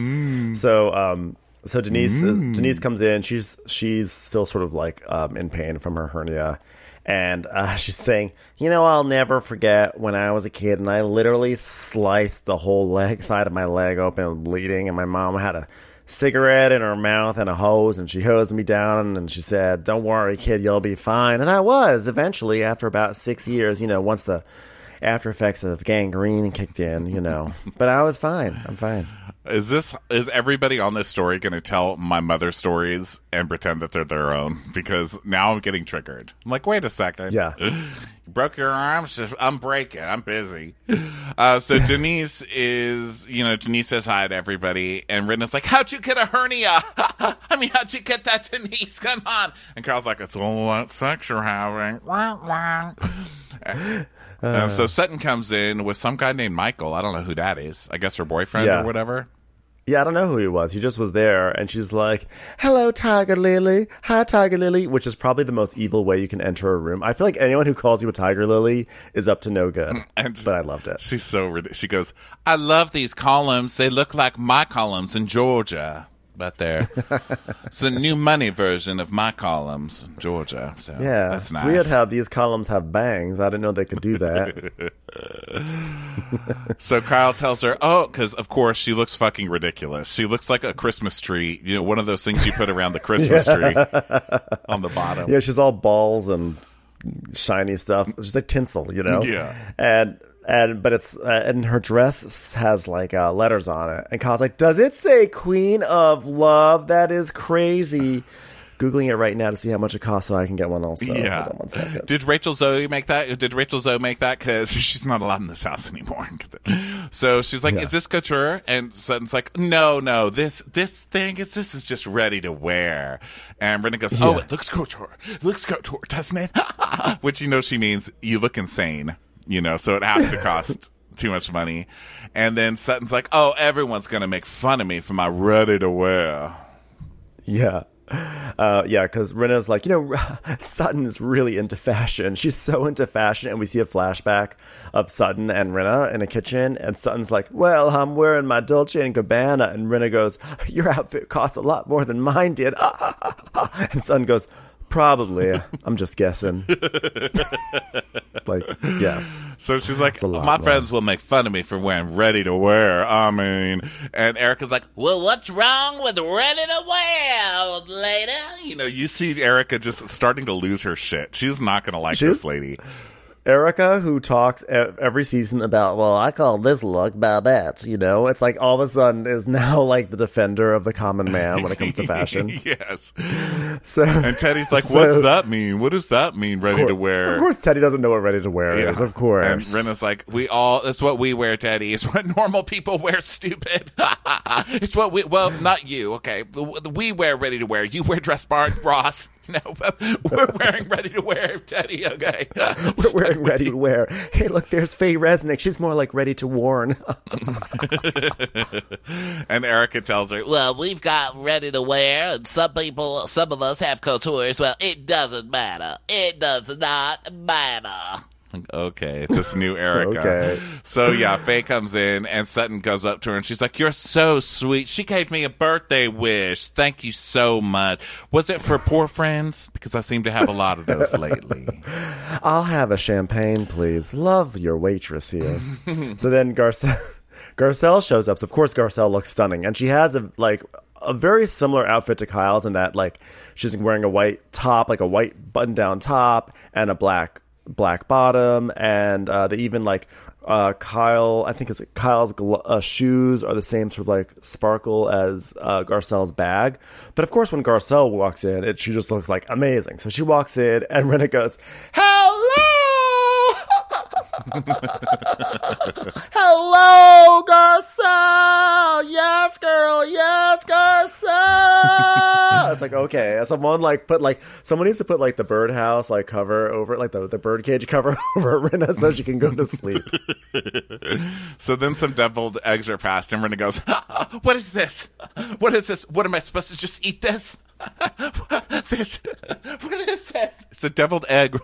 So Denise comes in. She's still sort of like in pain from her hernia, and she's saying, "You know, I'll never forget when I was a kid and I literally sliced the whole side of my leg open, bleeding, and my mom had a cigarette in her mouth and a hose, and she hosed me down, and she said, 'Don't worry, kid, you'll be fine.' And I was eventually, after about 6 years, you know, once the after effects of gangrene kicked in, you know, but I was fine. I'm fine." Is everybody on this story going to tell my mother stories and pretend that they're their own? Because now I'm getting triggered. I'm like, wait a second. Yeah. You broke your arms? I'm breaking. I'm busy. So Denise says hi to everybody. And Rinna's like, "How'd you get a hernia? I mean, how'd you get that, Denise? Come on." And Carl's like, "It's all that sex you're having." So Sutton comes in with some guy named Michael. I don't know who that is. I guess her boyfriend or whatever. Yeah, I don't know who he was. He just was there, and she's like, "Hello, Tiger Lily. Hi, Tiger Lily," which is probably the most evil way you can enter a room. I feel like anyone who calls you a Tiger Lily is up to no good, but I loved it. She's so ridiculous. She goes, "I love these columns. They look like my columns in Georgia." But it's a new money version of my columns in Georgia. So yeah, that's nice. It's weird how these columns have bangs. I didn't know they could do that. So Kyle tells her, because of course she looks fucking ridiculous. She looks like a Christmas tree. You know, one of those things you put around the Christmas tree on the bottom. Yeah, she's all balls and shiny stuff. She's like tinsel, you know? Yeah. But it's and her dress has like letters on it, and Kyle's like, "Does it say Queen of Love? That is crazy." Googling it right now to see how much it costs so I can get one also. Yeah. Hold on 1 second. Did Rachel Zoe make that? Because she's not allowed in this house anymore. So she's like, "Is this couture?" And Sutton's like, No, this is just ready to wear. And Rinna goes, "Oh, it looks couture. It looks couture, doesn't it?" Which, you know, she means you look insane. You know, so it has to cost too much money. And then Sutton's like, "Oh, everyone's going to make fun of me for my ready to wear." Yeah. Because Rinna's like, you know, Sutton is really into fashion. She's so into fashion, and we see a flashback of Sutton and Rinna in a kitchen, and Sutton's like, "Well, I'm wearing my Dolce & Gabbana," and Rinna goes, "Your outfit costs a lot more than mine did." And Sutton goes, "Probably. I'm just guessing." Like, yes. So she's like, "My friends will make fun of me for wearing ready to wear. I mean," and Erica's like, "Well, what's wrong with ready to wear, old lady?" You know, you see Erica just starting to lose her shit. She's not going to like this lady. Erica, who talks every season about, "Well, I call this look Babette," you know, it's like all of a sudden is now like the defender of the common man when it comes to fashion. Yes. So, and Teddy's like, "What's that mean? What does that mean, ready to wear?" Of course, Teddy doesn't know what ready to wear is, of course. And Rinna's like, "It's what we wear, Teddy. It's what normal people wear, stupid." It's what not you, okay. We wear ready to wear. You wear dress bar bras. No, we're wearing ready to wear, Teddy, okay? We're wearing ready to wear. Hey, look, there's Faye Resnick. She's more like ready to warn. And Erica tells her, "Well, we've got ready to wear, and some of us have coutures. Well, it doesn't matter. It does not matter." Okay, this new Erica. Okay. So yeah, Faye comes in and Sutton goes up to her and she's like, "You're so sweet. She gave me a birthday wish. Thank you so much. Was it for poor friends? Because I seem to have a lot of those lately." I'll have a champagne, please. Love your waitress here. So then Garcelle shows up. So of course Garcelle looks stunning, and she has a very similar outfit to Kyle's in that like she's wearing a white top, like a white button-down top, and a black bottom, and they even like Kyle, I think it's Kyle's shoes are the same sort of like sparkle as Garcelle's bag. But of course, when Garcelle walks in, she just looks like amazing. So she walks in, and Rinna goes, "Hello, hello, Garcelle. Yes, girl. Yes, Garcelle." It's like, okay, someone needs to put like the birdhouse like cover over like the birdcage cover over Rinna so she can go to sleep. So then some deviled eggs are passed, and Rinna goes, "What is this? What is this? What am I supposed to just eat this? What is this? It's a deviled egg."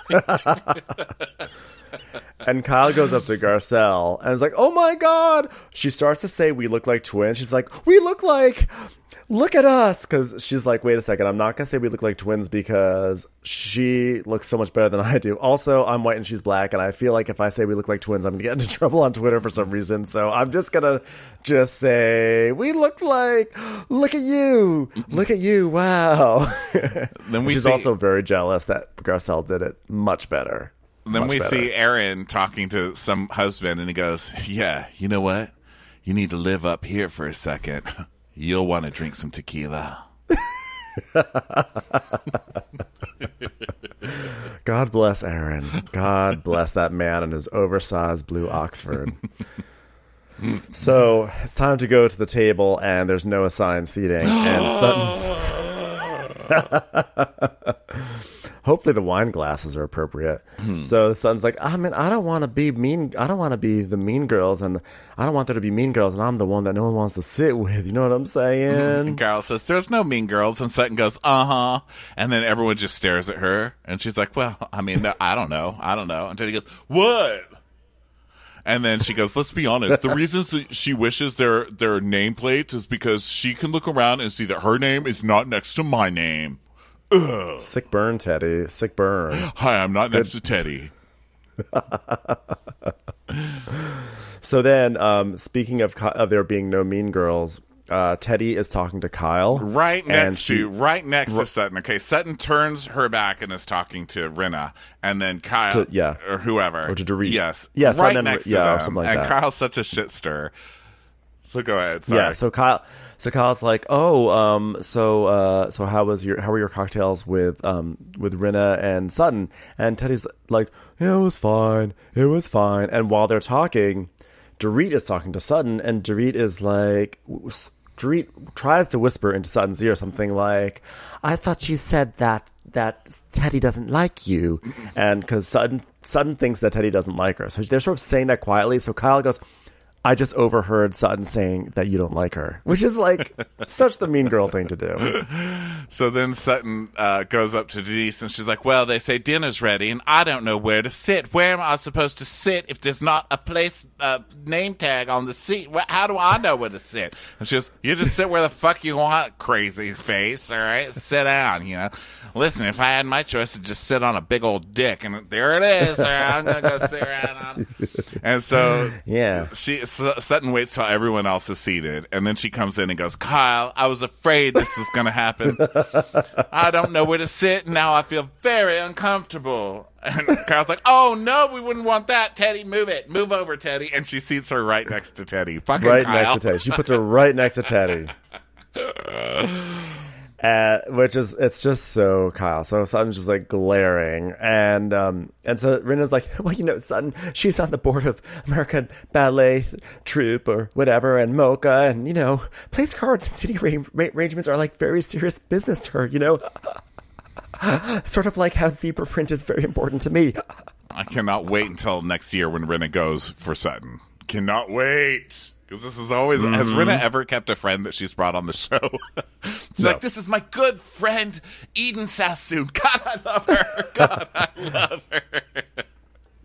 And Kyle goes up to Garcelle and is like, "Oh my God." She starts to say, "We look like twins." She's like, look at us. Because she's like, wait a second, I'm not going to say we look like twins because she looks so much better than I do. Also, I'm white and she's black. And I feel like if I say we look like twins, I'm going to get into trouble on Twitter for some reason. So I'm just going to say, we look at you. Look at you. Wow. Then she's also very jealous that Garcelle did it much better. Then we see Aaron talking to some husband, and he goes, "Yeah, you know what? You need to live up here for a second. You'll want to drink some tequila." God bless Aaron. God bless that man and his oversized blue Oxford. So it's time to go to the table, and there's no assigned seating. And Sutton's... Hopefully the wine glasses are appropriate. So Sutton's like, I mean, I don't want to be mean. I don't want to be the mean girls, and I don't want there to be mean girls, and I'm the one that no one wants to sit with. You know what I'm saying? And Carol says, "There's no mean girls." And Sutton goes, "Uh-huh." And then everyone just stares at her. And she's like, "Well, I mean, I don't know. And Teddy goes, "What?" And then she goes, "Let's be honest. The reasons that she wishes their nameplates is because she can look around and see that her name is not next to my name." Ugh. Sick burn, Teddy. Sick burn. Hi, I'm not next to Teddy. So then, speaking of there being no mean girls, Teddy is talking to Kyle. Right next to Sutton. Okay, Sutton turns her back and is talking to Rinna, and then Kyle, or whoever. Or to Dorit. Yes. Yes, right next to them. Something like and that. Kyle's such a shit stir. So go ahead. Sorry. Yeah, so Kyle's like, so how were your cocktails with Rinna and Sutton? And Teddy's like, yeah, it was fine. And while they're talking, Dorit is talking to Sutton, and Dorit tries to whisper into Sutton's ear something like, I thought you said that Teddy doesn't like you. And because Sutton thinks that Teddy doesn't like her. So they're sort of saying that quietly. So Kyle goes, I just overheard Sutton saying that you don't like her, which is like such the mean girl thing to do. So then Sutton goes up to Denise and she's like, well, they say dinner's ready and I don't know where to sit. Where am I supposed to sit if there's not a place name tag on the seat? How do I know where to sit? And she goes, you just sit where the fuck you want, crazy face, all right? Sit down, you know. Listen, if I had my choice, I'd just sit on a big old dick, and there it is. All right, I'm going to go sit right on. And so Sutton waits till everyone else is seated, and then she comes in and goes, Kyle, I was afraid this was going to happen. I don't know where to sit, and now I feel very uncomfortable. And Kyle's like, oh, no, we wouldn't want that. Teddy, move it. Move over, Teddy. And she seats her right next to Teddy. Fucking right Kyle. Next to Teddy. She puts her right next to Teddy. It's just so Kyle. So Sutton's just like glaring, and so Rinna's like, well, you know, Sutton, she's on the board of American Ballet Troupe or whatever, and MoCA, and you know, place cards and city arrangements are like very serious business to her, you know, sort of like how zebra print is very important to me. I cannot wait until next year when Rinna goes for Sutton. Cannot wait. Because this is always... Has Rinna ever kept a friend that she's brought on the show? She's like, this is my good friend, Eden Sassoon. God, I love her. God, I love her.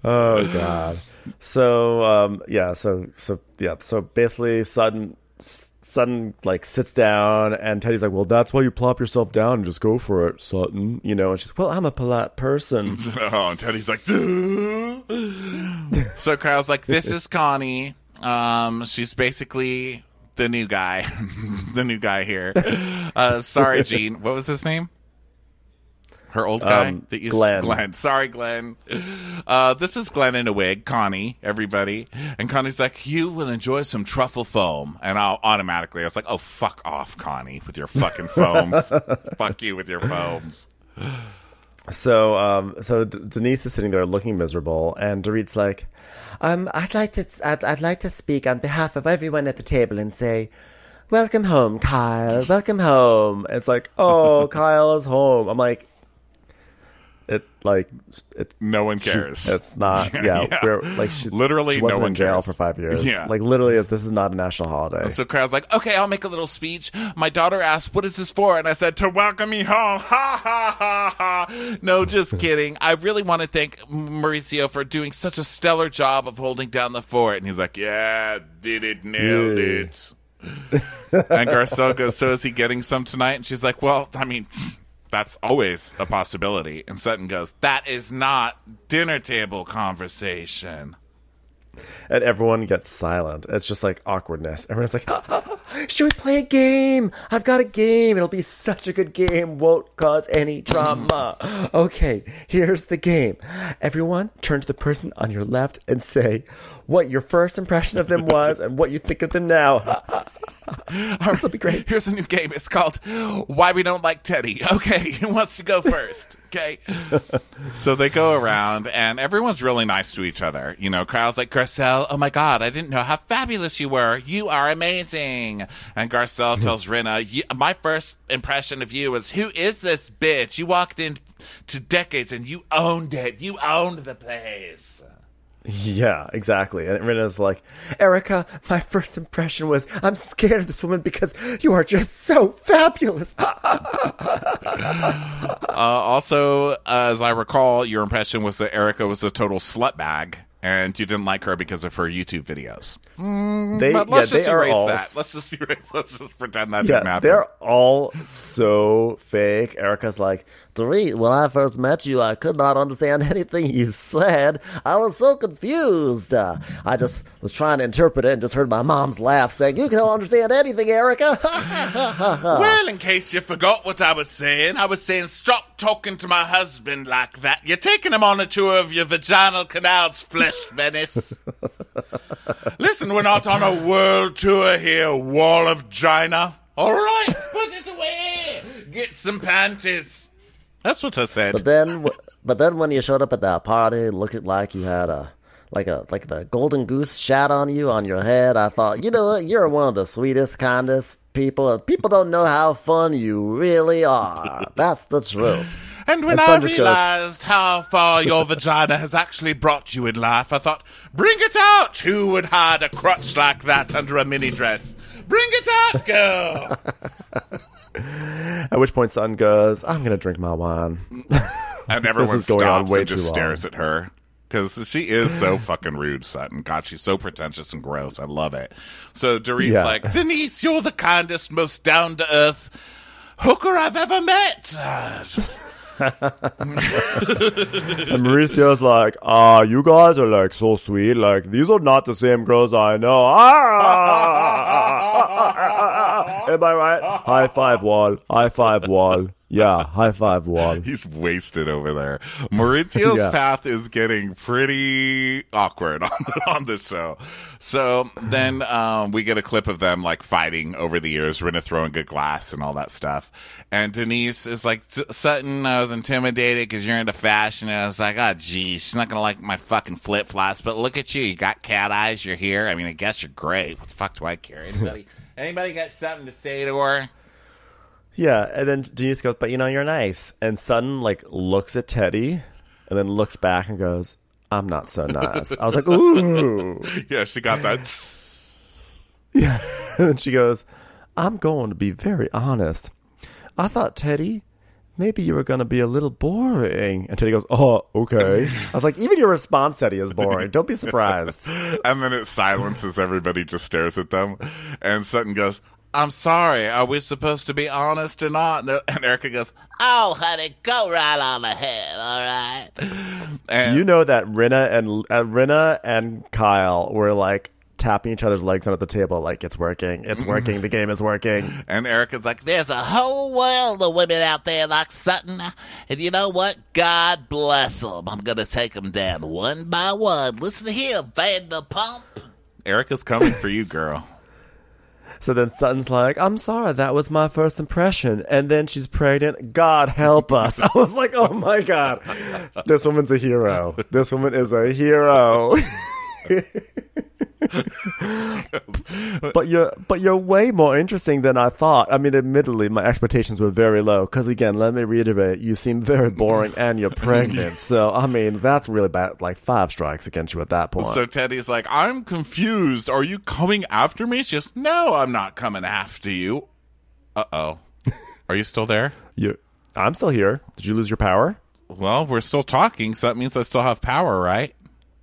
Oh God. So basically Sutton like sits down and Teddy's like, well, that's why you plop yourself down and just go for it, Sutton, and she's, well, I'm a polite person. Oh, and Teddy's like, duh. So Kyle's like, this is Connie. She's basically the new guy, here. Sorry, Gene. What was his name? Her old guy? Glenn. Sorry, Glenn. This is Glenn in a wig, Connie, everybody. And Connie's like, you will enjoy some truffle foam. And I was like, oh, fuck off, Connie, with your fucking foams. Fuck you with your foams. So Denise is sitting there looking miserable, and Dorit's like, I'd like to speak on behalf of everyone at the table and say, welcome home, Kyle. Welcome home. It's like, oh, Kyle is home. I'm like, no one cares. It's not. Yeah. We're like, literally she wasn't no one in jail cares for 5 years. Yeah. Like literally, this is not a national holiday. So Kyle's like, okay, I'll make a little speech. My daughter asked, what is this for? And I said, to welcome me home. Ha ha ha ha. No, just kidding. I really want to thank Mauricio for doing such a stellar job of holding down the fort. And he's like, yeah, nailed it. And Garcelle goes, so is he getting some tonight? And she's like, well, I mean, that's always a possibility. And Sutton goes, that is not dinner table conversation. And everyone gets silent. It's just like awkwardness. Everyone's like, should we play a game? I've got a game. It'll be such a good game. Won't cause any drama. Okay, here's the game. Everyone turn to the person on your left and say what your first impression of them was and what you think of them now. This will be great. Here's a new game. It's called Why We Don't Like Teddy. Okay, who wants to go first? Okay. So they go around, and everyone's really nice to each other. Kyle's like, Garcelle, oh my God, I didn't know how fabulous you were. You are amazing. And Garcelle tells Rinna, my first impression of you was, who is this bitch? You walked into decades, and you owned it. You owned the place. Yeah, exactly. And Rinna's like, Erica, my first impression was, I'm scared of this woman because you are just so fabulous. Also, as I recall, your impression was that Erica was a total slut bag, and you didn't like her because of her YouTube videos. But let's just erase that. Let's just pretend that didn't happen. They're all so fake. Erica's like, Dorit, when I first met you, I could not understand anything you said. I was so confused. I just was trying to interpret it and just heard my mom's laugh saying, you can't understand anything, Erica. Well, in case you forgot what I was saying stop talking to my husband like that. You're taking him on a tour of your vaginal canals, flesh Venice. Listen, we're not on a world tour here, wall of Gina. All right, put it away. Get some panties. That's what I said. But then when you showed up at that party looking like you had like the golden goose shat on you on your head, I thought, you know what, you're one of the sweetest, kindest people. People don't know how fun you really are. That's the truth. And when I realized how far your vagina has actually brought you in life, I thought, bring it out. Who would hide a crotch like that under a mini dress? Bring it out, girl. At which point Sutton goes, I'm going to drink my wine. And everyone stops and just stares at her. Because she is so fucking rude, Sutton. God, she's so pretentious and gross. I love it. So Dorit's like, Denise, you're the kindest, most down-to-earth hooker I've ever met. And Mauricio's like, you guys are like so sweet. Like, these are not the same girls I know. Am I right? High five wall. High five wall. Yeah, high five wall. He's wasted over there. Mauricio's path is getting pretty awkward on the show. So then we get a clip of them like fighting over the years, Rinna throwing a glass and all that stuff. And Denise is like, Sutton, I was intimidated because you're into fashion. And I was like, oh, geez, she's not going to like my fucking flip-flops. But look at you. You got cat eyes. You're here. I mean, I guess you're great. What the fuck do I care? Anybody got something to say to her? Yeah, and then Denise goes, but you're nice. And Sutton, like, looks at Teddy and then looks back and goes, I'm not so nice. I was like, ooh. Yeah, she got that. Yeah. And then she goes, I'm going to be very honest. I thought Teddy maybe you were going to be a little boring. And Teddy goes, oh, okay. I was like, even your response, Teddy, is boring. Don't be surprised. And then it silences. Everybody just stares at them. And Sutton goes, I'm sorry. Are we supposed to be honest or not? And Erica goes, oh, honey, go right on ahead, all right? And you know that Rinna and Kyle were like tapping each other's legs under the table like, it's working, the game is working. And Erica's like, There's a whole world of women out there like Sutton. And you know what? God bless them. I'm going to take them down one by one. Listen here, Vanderpump. Erica's coming for you, girl. So then Sutton's like, I'm sorry, that was my first impression. And then she's pregnant. God help us. I was like, oh my God. This woman's a hero. This woman is a hero. But you're way more interesting than I thought. I mean, admittedly, my expectations were very low. Because again, let me reiterate, you seem very boring and you're pregnant. So I mean, that's really bad. Like 5 strikes against you at that point. So Teddy's like, I'm confused. Are you coming after me? She goes, no, I'm not coming after you. Uh-oh. Are you still there? I'm still here. Did you lose your power? Well, we're still talking, so that means I still have power, right?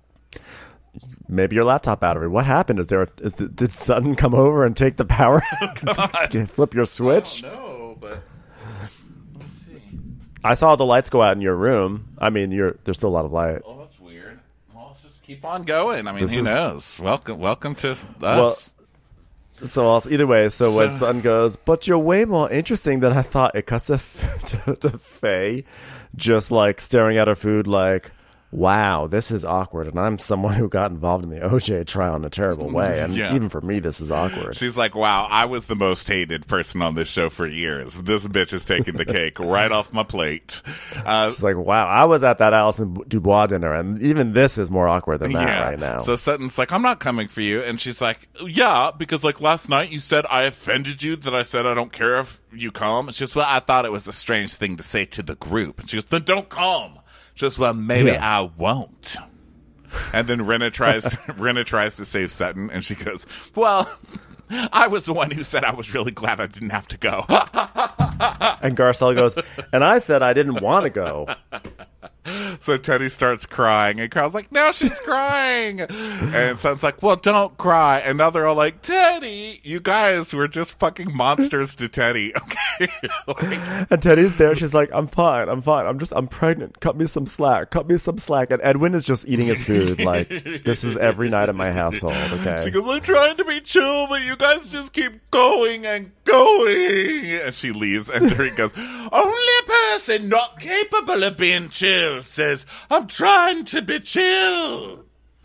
Maybe your laptop battery. What happened? Did Sutton come over and take the power? Flip your switch? No, but let's see. I saw the lights go out in your room. I mean, there's still a lot of light. Oh, that's weird. Well, let's just keep on going. I mean, who knows? Welcome to us. So either way, when Sutton goes, but you're way more interesting than I thought. It cuts to Faye, just like staring at her food like, wow, this is awkward, and I'm someone who got involved in the OJ trial in a terrible way, and even for me, this is awkward. She's like, wow, I was the most hated person on this show for years. This bitch is taking the cake right off my plate. She's like, wow, I was at that Alison Dubois dinner, and even this is more awkward than that right now. So Sutton's like, I'm not coming for you, and she's like, yeah, because like last night you said I offended you, that I said I don't care if you come. And she goes, well, I thought it was a strange thing to say to the group. And she goes, then don't come. Just, well, maybe I won't. And then Rinna tries to save Sutton, and she goes, well, I was the one who said I was really glad I didn't have to go. And Garcelle goes, and I said I didn't want to go. So Teddy starts crying, and Kyle's like, now she's crying. And Sutton's like, well, don't cry. And now they're all like, Teddy, you guys were just fucking monsters to Teddy. Okay. And Teddy's there. She's like, I'm fine. I'm pregnant. Cut me some slack. And Edwin is just eating his food. Like, this is every night in my household. Okay. She goes, I'm trying to be chill, but you guys just keep going and going. And she leaves, and Terry goes, only person not capable of being chill says, I'm trying to be chill.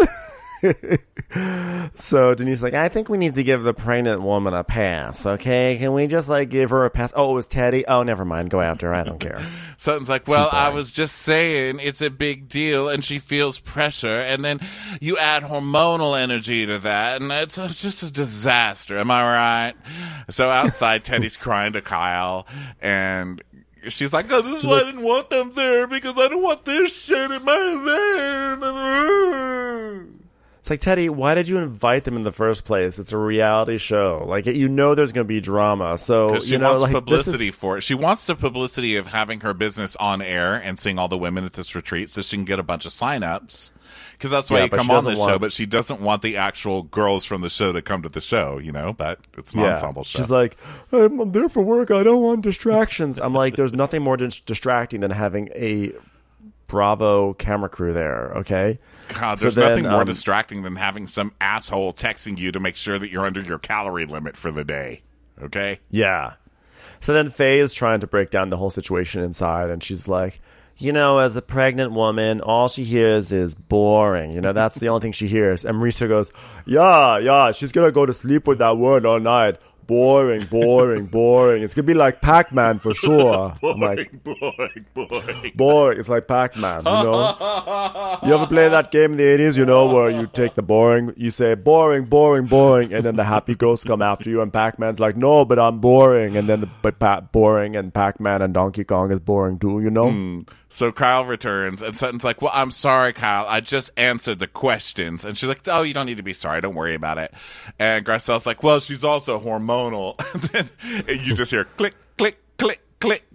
So Denise's like, I think we need to give the pregnant woman a pass, okay? Can we just like give her a pass? Oh, it was Teddy? Oh, never mind. Go after her. I don't care. Sutton's like, well, I was just saying it's a big deal and she feels pressure, and then you add hormonal energy to that, and it's just a disaster. Am I right? So outside, Teddy's crying to Kyle, and she's like, oh, this is why I didn't want them there, because I don't want this shit in my head. It's like, Teddy, why did you invite them in the first place? It's a reality show. Like, you know there's going to be drama. So, she wants publicity for it. She wants the publicity of having her business on air and seeing all the women at this retreat so she can get a bunch of signups. Because that's why you come on this show, but she doesn't want the actual girls from the show to come to the show, but it's an ensemble show. She's like, I'm there for work. I don't want distractions. I'm like, there's nothing more distracting than having a Bravo camera crew there, okay? God, there's nothing more distracting than having some asshole texting you to make sure that you're under your calorie limit for the day, okay? Yeah. So then Faye is trying to break down the whole situation inside, and she's like, as a pregnant woman, all she hears is boring. That's the only thing she hears. And Marisa goes, yeah, she's going to go to sleep with that word all night. Boring. It's going to be like Pac-Man for sure. boring. Boring. It's like Pac-Man, You ever play that game in the 80s, where you take the boring, you say boring, and then the happy ghosts come after you, and Pac-Man's like, no, but I'm boring. And then boring, and Pac-Man and Donkey Kong is boring too, So Kyle returns, and Sutton's like, well, I'm sorry, Kyle. I just answered the questions. And she's like, oh, you don't need to be sorry. Don't worry about it. And Garcelle's like, well, she's also hormonal. And then you just hear click, click, click, click,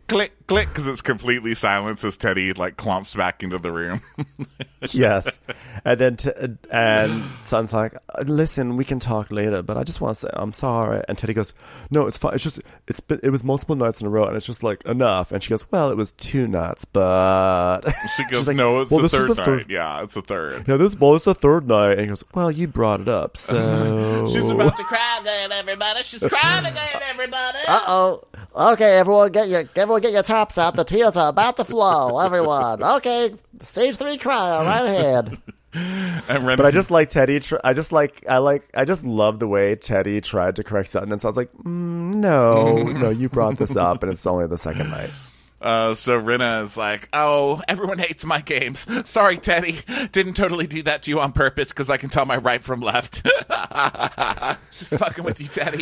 click, click, because it's completely silent as Teddy like clomps back into the room. Yes. And then and Son's like, listen, we can talk later, but I just want to say I'm sorry. And Teddy goes, no, it's fine. It's just it was multiple nights in a row, and it's just like enough. And she goes, well, it was 2 nights, but She goes, like, no, it's well, the this was third the night. Yeah, it's the third. No, it's the third night. And he goes, well, you brought it up, so She's about to Cry again, everybody. She's crying again, everybody. Uh-oh. Okay, everyone get your tops out. The tears are about to flow, everyone. Okay, stage 3 cry right ahead. And Ren- But I just like Teddy. I just love the way Teddy tried to correct Sutton, and so I was like, no, you brought this up, and it's only the second night. So Rinna is like, oh, everyone hates my games. Sorry, Teddy. Didn't totally do that to you on purpose because I can tell my right from left. Just fucking with you, Teddy.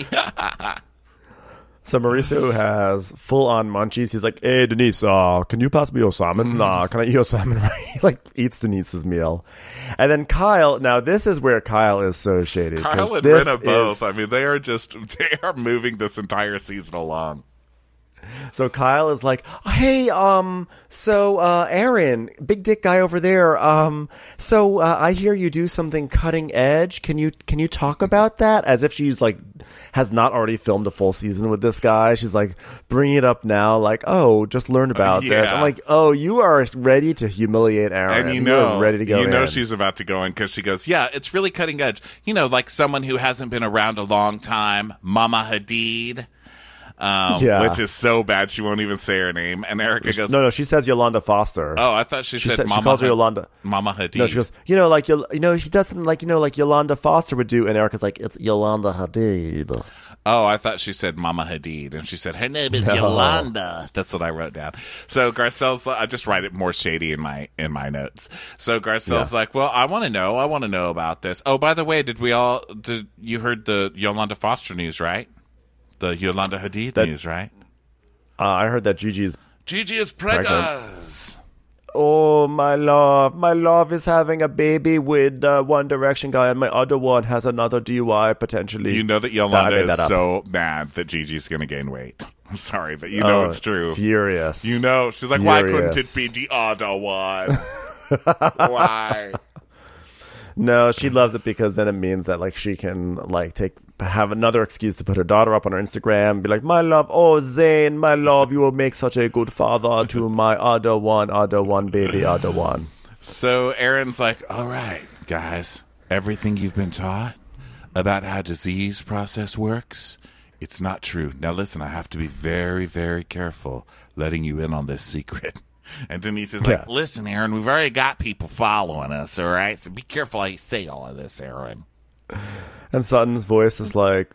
So Mauricio has full-on munchies. He's like, hey, Denise, can you pass me your salmon? Can I eat your salmon? He like eats Denise's meal. And then Kyle, now this is where Kyle is so shady. Kyle and this Rinna both. is- I mean, they are moving this entire season along. So Kyle is like, hey, Aaron, big dick guy over there. I hear you do something cutting edge. Can you talk about that? As if she's like, has not already filmed a full season with this guy. She's like, bringing it up now. Like, oh, just learned about this. Yeah. I'm like, oh, you are ready to humiliate Aaron. And you are ready to go in. she's about to go in because she goes, yeah, it's really cutting edge. You know, like someone who hasn't been around a long time, Mama Hadid. Which is so bad she won't even say her name. And Erica goes, no, she says Yolanda Foster. oh, I thought she said Mama. She calls her Yolanda. Mama Hadid. No, she goes, she does something like Yolanda Foster would do, and Erica's like, it's Yolanda Hadid. Oh, I thought she said Mama Hadid, and she said her name is Yolanda. That's what I wrote down. So Garcelle's, I just write it more shady in my notes. So Garcelle's like, well, I want to know about this. Oh, by the way, did you heard the Yolanda Foster news, right? The Yolanda Hadid news, right? I heard that Gigi is preggers. Oh, my love is having a baby with One Direction guy, and my other one has another DUI potentially. You know that Yolanda is so mad that Gigi's going to gain weight. I'm sorry, but you know it's true. Furious. You know, she's like, why couldn't it be the other one? Why? No, she loves it because then it means that like she can like have another excuse to put her daughter up on her Instagram, be like, my love, oh Zayn, my love, you will make such a good father to my other one baby, other one. So Aaron's like, all right, guys, everything you've been taught about how disease process works, it's not true. Now listen, I have to be very, very careful letting you in on this secret. And Denise is like, listen, Aaron, we've already got people following us, all right? So be careful how you say all of this, Aaron. And Sutton's voice is like,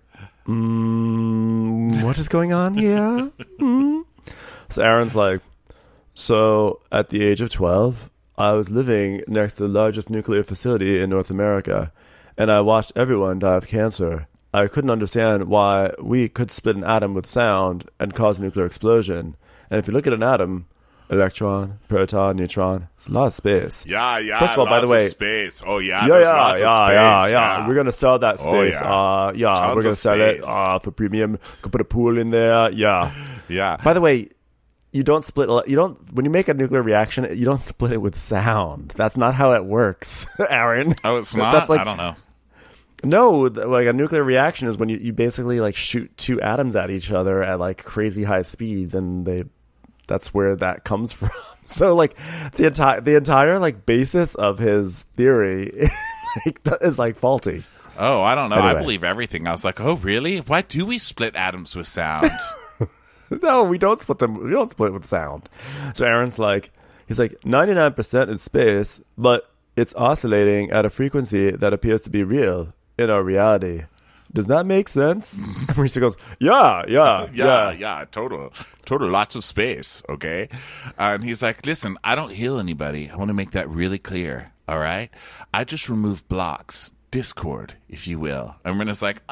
what is going on here? So Aaron's like, so at the age of 12, I was living next to the largest nuclear facility in North America, and I watched everyone die of cancer. I couldn't understand why we could split an atom with sound and cause a nuclear explosion. And if you look at an atom, electron, proton, neutron. It's a lot of space. Yeah. First of all, by the way, space. Oh yeah. Yeah. We're gonna sell that space. Tons we're gonna sell it for premium. Could put a pool in there. Yeah. By the way, when you make a nuclear reaction, you don't split it with sound. That's not how it works, Aaron. Oh, it's not. That's like, I don't know. No, like a nuclear reaction is when you basically like shoot 2 atoms at each other at like crazy high speeds, and that's where that comes from. So like the entire like basis of his theory is like faulty. Oh, I don't know. Anyway. I believe everything. I was like, oh, really? Why do we split atoms with sound? No, we don't split them. We don't split with sound. So Aaron's like, he's like, 99% is space, but it's oscillating at a frequency that appears to be real in our reality. Does that make sense? Mauricio goes, yeah. Total lots of space, okay? And he's like, listen, I don't heal anybody. I want to make that really clear, all right? I just remove blocks, discord, if you will. And Rena's like,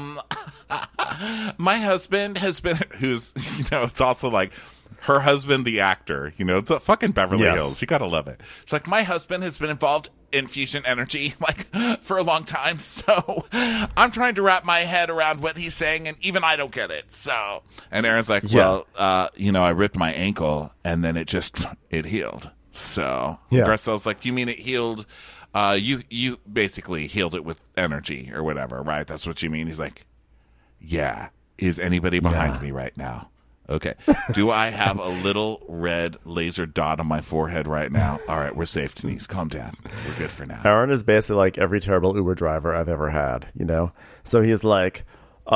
my husband has been, who's, it's also like, her husband, the actor, it's a fucking Beverly Hills. You gotta love it. It's like, my husband has been involved infusion energy like for a long time. So I'm trying to wrap my head around what he's saying, and even I don't get it. So, and Aaron's like, well, I ripped my ankle and then it healed. So Garcelle's like, you mean it healed? You basically healed it with energy or whatever, right? That's what you mean. He's like, yeah. Is anybody behind me right now? Okay. Do I have a little red laser dot on my forehead right now? All right, we're safe, Denise. Calm down. We're good for now. Aaron is basically like every terrible Uber driver I've ever had, you know? So he's like,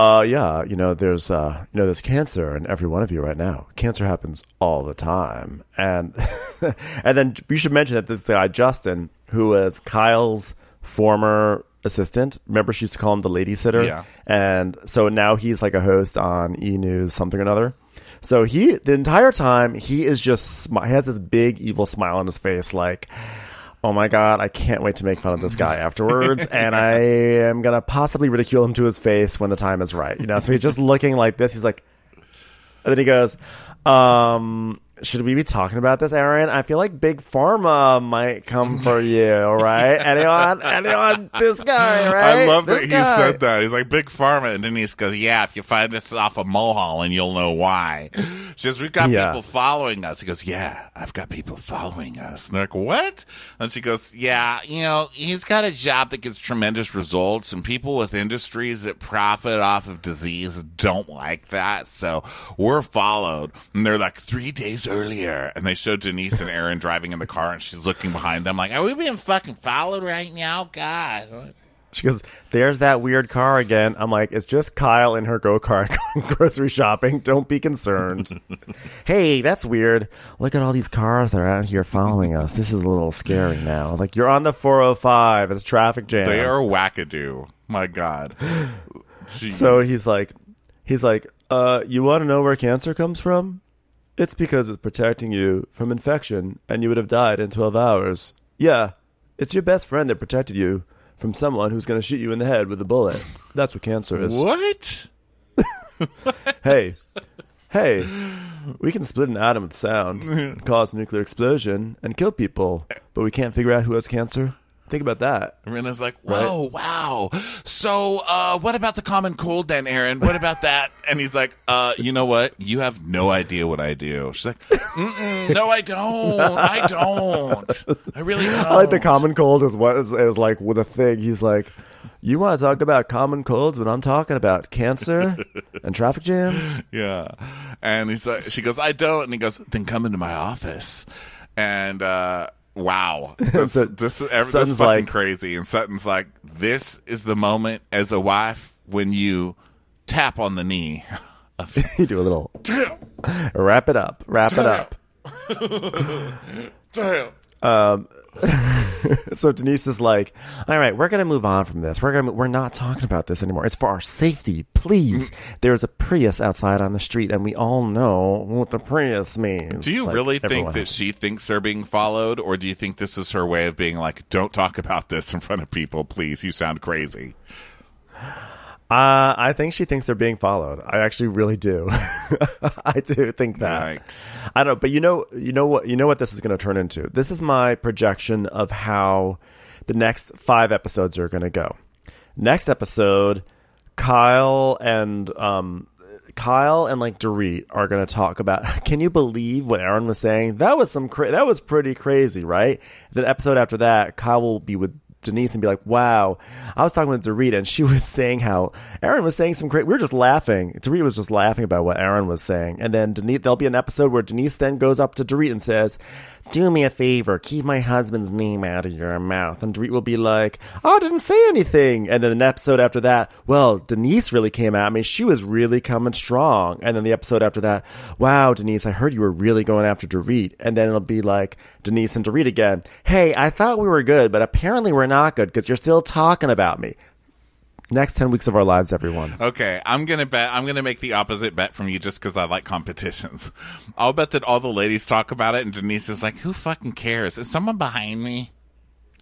there's cancer in every one of you right now. Cancer happens all the time. And and then you should mention that this guy, Justin, who is Kyle's former assistant. Remember, she used to call him the lady sitter? Yeah. And so now he's like a host on E! News something or another. So the entire time, he is just, he has this big evil smile on his face like, oh my God, I can't wait to make fun of this guy afterwards. And I am going to possibly ridicule him to his face when the time is right. You know, so he's just looking like this. He's like, and then he goes, should we be talking about this, Aaron? I feel like Big Pharma might come for you, right? Anyone? This guy, right? I love this that he guy. said that. He's like, Big Pharma. And Denise goes, yeah, if you find this off of Mulholland, you'll know why. She goes, we've got people following us. He goes, yeah, I've got people following us. And they're like, what? And she goes, yeah, he's got a job that gets tremendous results, and people with industries that profit off of disease don't like that. So we're followed. And they're like, 3 days earlier, and they showed Denise and Aaron driving in the car, and she's looking behind them like, are we being fucking followed right now? God. She goes, there's that weird car again. I'm like, it's just Kyle in her go-kart going grocery shopping. Don't be concerned. Hey, that's weird. Look at all these cars that are out here following us. This is a little scary now. Like, you're on the 405. It's traffic jam. They are wackadoo. My God. Jeez. So he's like, you want to know where cancer comes from? It's because it's protecting you from infection, and you would have died in 12 hours. Yeah, it's your best friend that protected you from someone who's going to shoot you in the head with a bullet. That's what cancer is. What? Hey, we can split an atom with sound and cause a nuclear explosion and kill people, but we can't figure out who has cancer? Think about that. Rena's like, whoa, wow. So, what about the common cold then, Aaron? What about that? And he's like, you know what? You have no idea what I do. She's like, no, I don't. I really don't. I like the common cold is like with a thing. He's like, you want to talk about common colds when I'm talking about cancer and traffic jams? Yeah. And he's like, she goes, I don't. And he goes, then come into my office. And, wow. This is fucking crazy. And Sutton's like, this is the moment as a wife when you tap on the knee. You do a little wrap it up. Damn. So Denise is like, all right, we're going to move on from this. We're not talking about this anymore. It's for our safety. Please. There's a Prius outside on the street, and we all know what the Prius means. Do you really think that she thinks they're being followed, or do you think this is her way of being like, don't talk about this in front of people, please? You sound crazy. I think she thinks they're being followed. I actually really do. I do think that. Yikes. I don't know, but you know what this is going to turn into. This is my projection of how the next 5 episodes are going to go. Next episode, Kyle and like Dorit are going to talk about. Can you believe what Aaron was saying? That was pretty crazy, right? The episode after that, Kyle will be with Denise and be like, wow, I was talking with Dorit and she was saying how Aaron was saying some great, we were just laughing. Dorit was just laughing about what Aaron was saying. And then there'll be an episode where Denise then goes up to Dorit and says, do me a favor, keep my husband's name out of your mouth. And Dorit will be like, oh, I didn't say anything. And then an episode after that, well, Denise really came at me. She was really coming strong. And then the episode after that, wow, Denise, I heard you were really going after Dorit. And then it'll be like Denise and Dorit again. Hey, I thought we were good, but apparently we're not good because you're still talking about me. Next 10 weeks of our lives, everyone. Okay, I'm gonna make the opposite bet from you just because I like competitions. I'll bet that all the ladies talk about it, and Denise is like, "Who fucking cares? Is someone behind me?"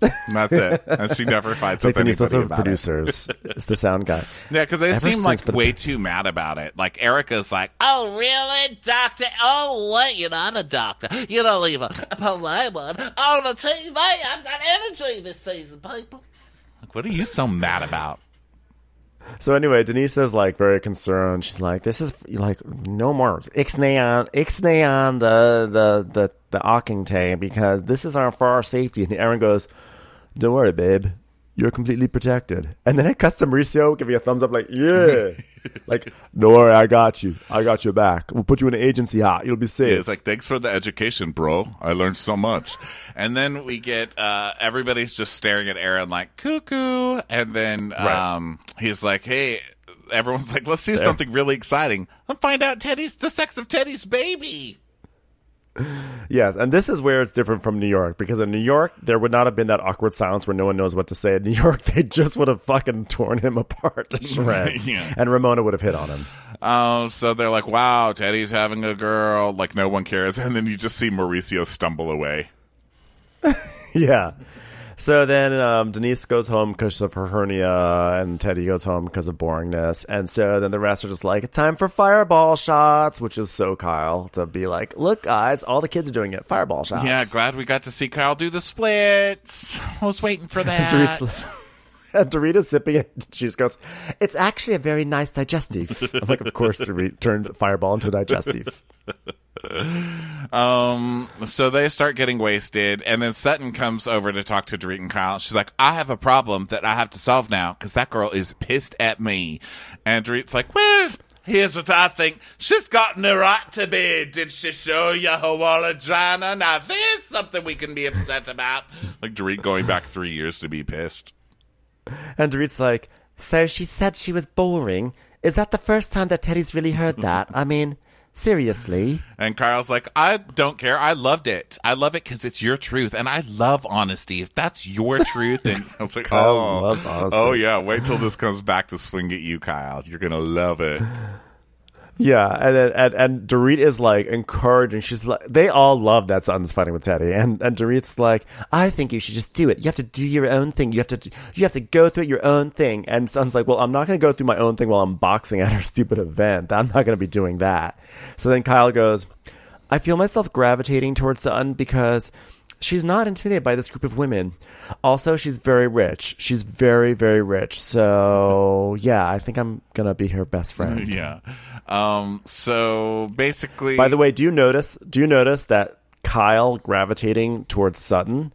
And that's it. And she never fights Like with Denise, those anybody are about it. producers. It's the sound guy. Yeah, because they Ever seem like since the- way too mad about it. Like Erica's like, Oh, really, doctor? Oh, wait, you're not a doctor. You don't leave a polite one on the TV. I've got energy this season, people. what are you so mad about? So anyway, Denise is like very concerned. She's like, "This is like no more ixnay on the Ockington because this is for our safety." And Aaron goes, "Don't worry, babe, you're completely protected." And then it cuts to Mauricio giving a thumbs up, like, "Yeah, like don't worry, I got you. I got your back. We'll put you in an agency hot. You'll be safe." It's like, thanks for the education, bro. I learned so much. And then we get everybody's just staring at Aaron like cuckoo. And then he's like, hey, everyone's like, let's do something really exciting. Let's find out the sex of Teddy's baby. Yes, and this is where it's different from New York, because in New York, there would not have been that awkward silence where no one knows what to say. In New York, they just would have fucking torn him apart to shreds, Yeah. and Ramona would have hit on him. So they're like, wow, Teddy's having a girl. Like, no one cares. And then you just see Mauricio stumble away. Yeah. So then Denise goes home because of her hernia, and Teddy goes home because of boringness. And so then the rest are just like, it's time for fireball shots, which is so Kyle to be like, look, guys, all the kids are doing it. Fireball shots. Yeah, glad we got to see Kyle do the splits. I was waiting for that. And Dorita's sipping it. She just goes, it's actually a very nice digestive. I'm like, of course, Dorita turns fireball into a digestive. So they start getting wasted, and then Sutton comes over to talk to Dorit and Kyle. She's like, I have a problem that I have to solve now because that girl is pissed at me. And Dorit's like, well, here's what I think. She's gotten the right to be. Did she show you her vagina? Now there's something we can be upset about. Like Dorit going back 3 years to be pissed. And Dorit's like, So she said she was boring. Is that the first time that Teddy's really heard that? I mean, seriously? And Kyle's like, I don't care. I loved it. I love it because it's your truth. And I love honesty. If that's your truth, then I was like, Kyle loves honesty. Oh, yeah. Wait till this comes back to swing at you, Kyle. You're going to love it. yeah. And Dorit is like encouraging. She's like, they all love that Sutton's fighting with Teddy. And Dorit's like, I think you should just do it. You have to do your own thing. You have to go through your own thing. and Sutton's like, well, I'm not going to go through my own thing while I'm boxing at her stupid event. I'm not going to be doing that. So then Kyle goes, I feel myself gravitating towards Sutton because she's not intimidated by this group of women. Also, she's very rich. She's very, very rich. So, yeah, I think I'm going to be her best friend. Yeah. So basically, By the way, do you notice that Kyle gravitating towards Sutton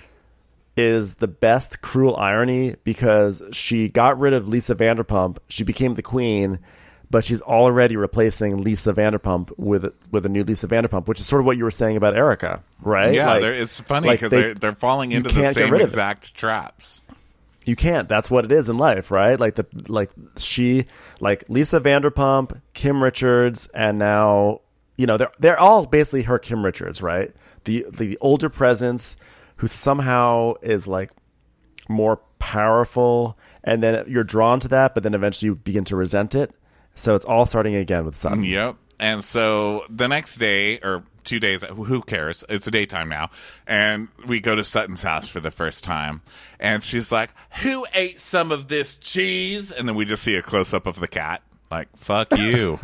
is the best cruel irony, because she got rid of Lisa Vanderpump, she became the queen, but she's already replacing Lisa Vanderpump with a new Lisa Vanderpump, which is sort of what you were saying about Erica, right? yeah, Like- it's funny like because they're falling into the can't get same rid of it. exact traps. You can't. That's what it is in life, right? Like Lisa Vanderpump, Kim Richards, and now they're all basically her Kim Richards, right? The older presence who somehow is like more powerful, and then you're drawn to that, but then eventually you begin to resent it. So it's all starting again with Sutton. Yep. And so the next day, or 2 days, who cares? It's daytime now. And we go to Sutton's house for the first time. And she's like, who ate some of this cheese? And then we just see a close-up of the cat. Like, fuck you.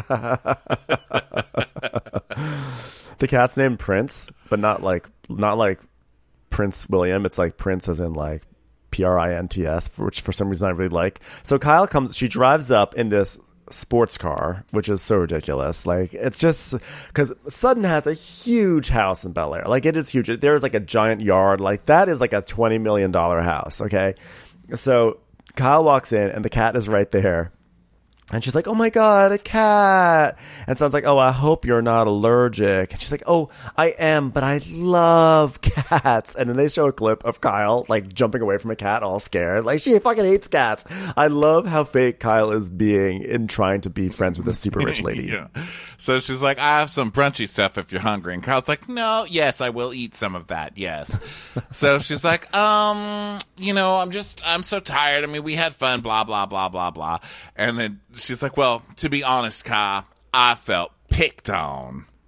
The cat's named Prince, but not like Prince William. It's like Prince as in like Prints, which for some reason I really like. So Kyle comes, she drives up in this sports car, which is so ridiculous. Like, it's just because Sutton has a huge house in Bel Air. Like, it is huge. There's like a giant yard. Like, that is like a $20 million house. Okay. So Kyle walks in and the cat is right there. And she's like, oh my God, a cat. And Sutton's like, oh, I hope you're not allergic. And she's like, oh, I am, but I love cats. And then they show a clip of Kyle, like, jumping away from a cat all scared. Like, she fucking hates cats. I love how fake Kyle is being in trying to be friends with a super rich lady. Yeah. So she's like, I have some brunchy stuff if you're hungry. And Kyle's like, no, yes, I will eat some of that. Yes. So she's like, I'm so tired. I mean, we had fun, blah, blah, blah, blah, blah. And then she's like, well, to be honest, Kyle, I felt picked on.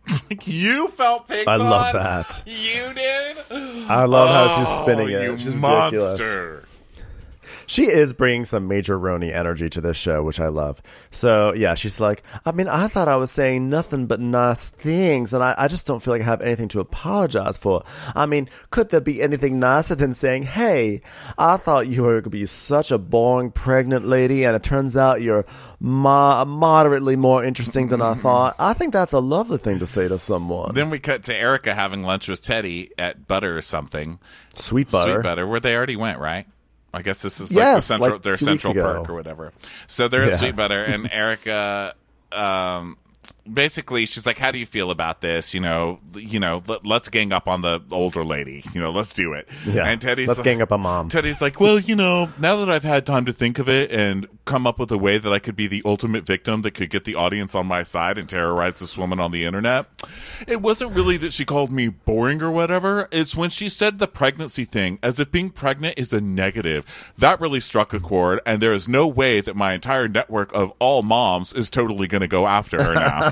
Like, you felt picked I on? love that. You did? I love how she's spinning You it. She's monster. ridiculous. She is bringing some major Roni energy to this show, which I love. So, yeah, she's like, I mean, I thought I was saying nothing but nice things, and I just don't feel like I have anything to apologize for. I mean, could there be anything nicer than saying, hey, I thought you were going to be such a boring pregnant lady, and it turns out you're moderately more interesting than I thought. I think that's a lovely thing to say to someone. Then we cut to Erica having lunch with Teddy at Butter or something. Sweet Butter. Sweet Butter, where they already went, right? I guess this is Yes, like like their 2 weeks central ago. perk or whatever. So they're at Yeah. Sweet Butter, and Erica, basically, she's like, "How do you feel about this? Let's gang up on the older lady. Let's do it." Yeah, And Teddy's let's like, gang up on Mom. Teddy's like, well, now that I've had time to think of it and come up with a way that I could be the ultimate victim that could get the audience on my side and terrorize this woman on the internet, it wasn't really that she called me boring or whatever. It's when she said the pregnancy thing, as if being pregnant is a negative. That really struck a chord, and there is no way that my entire network of all moms is totally going to go after her now.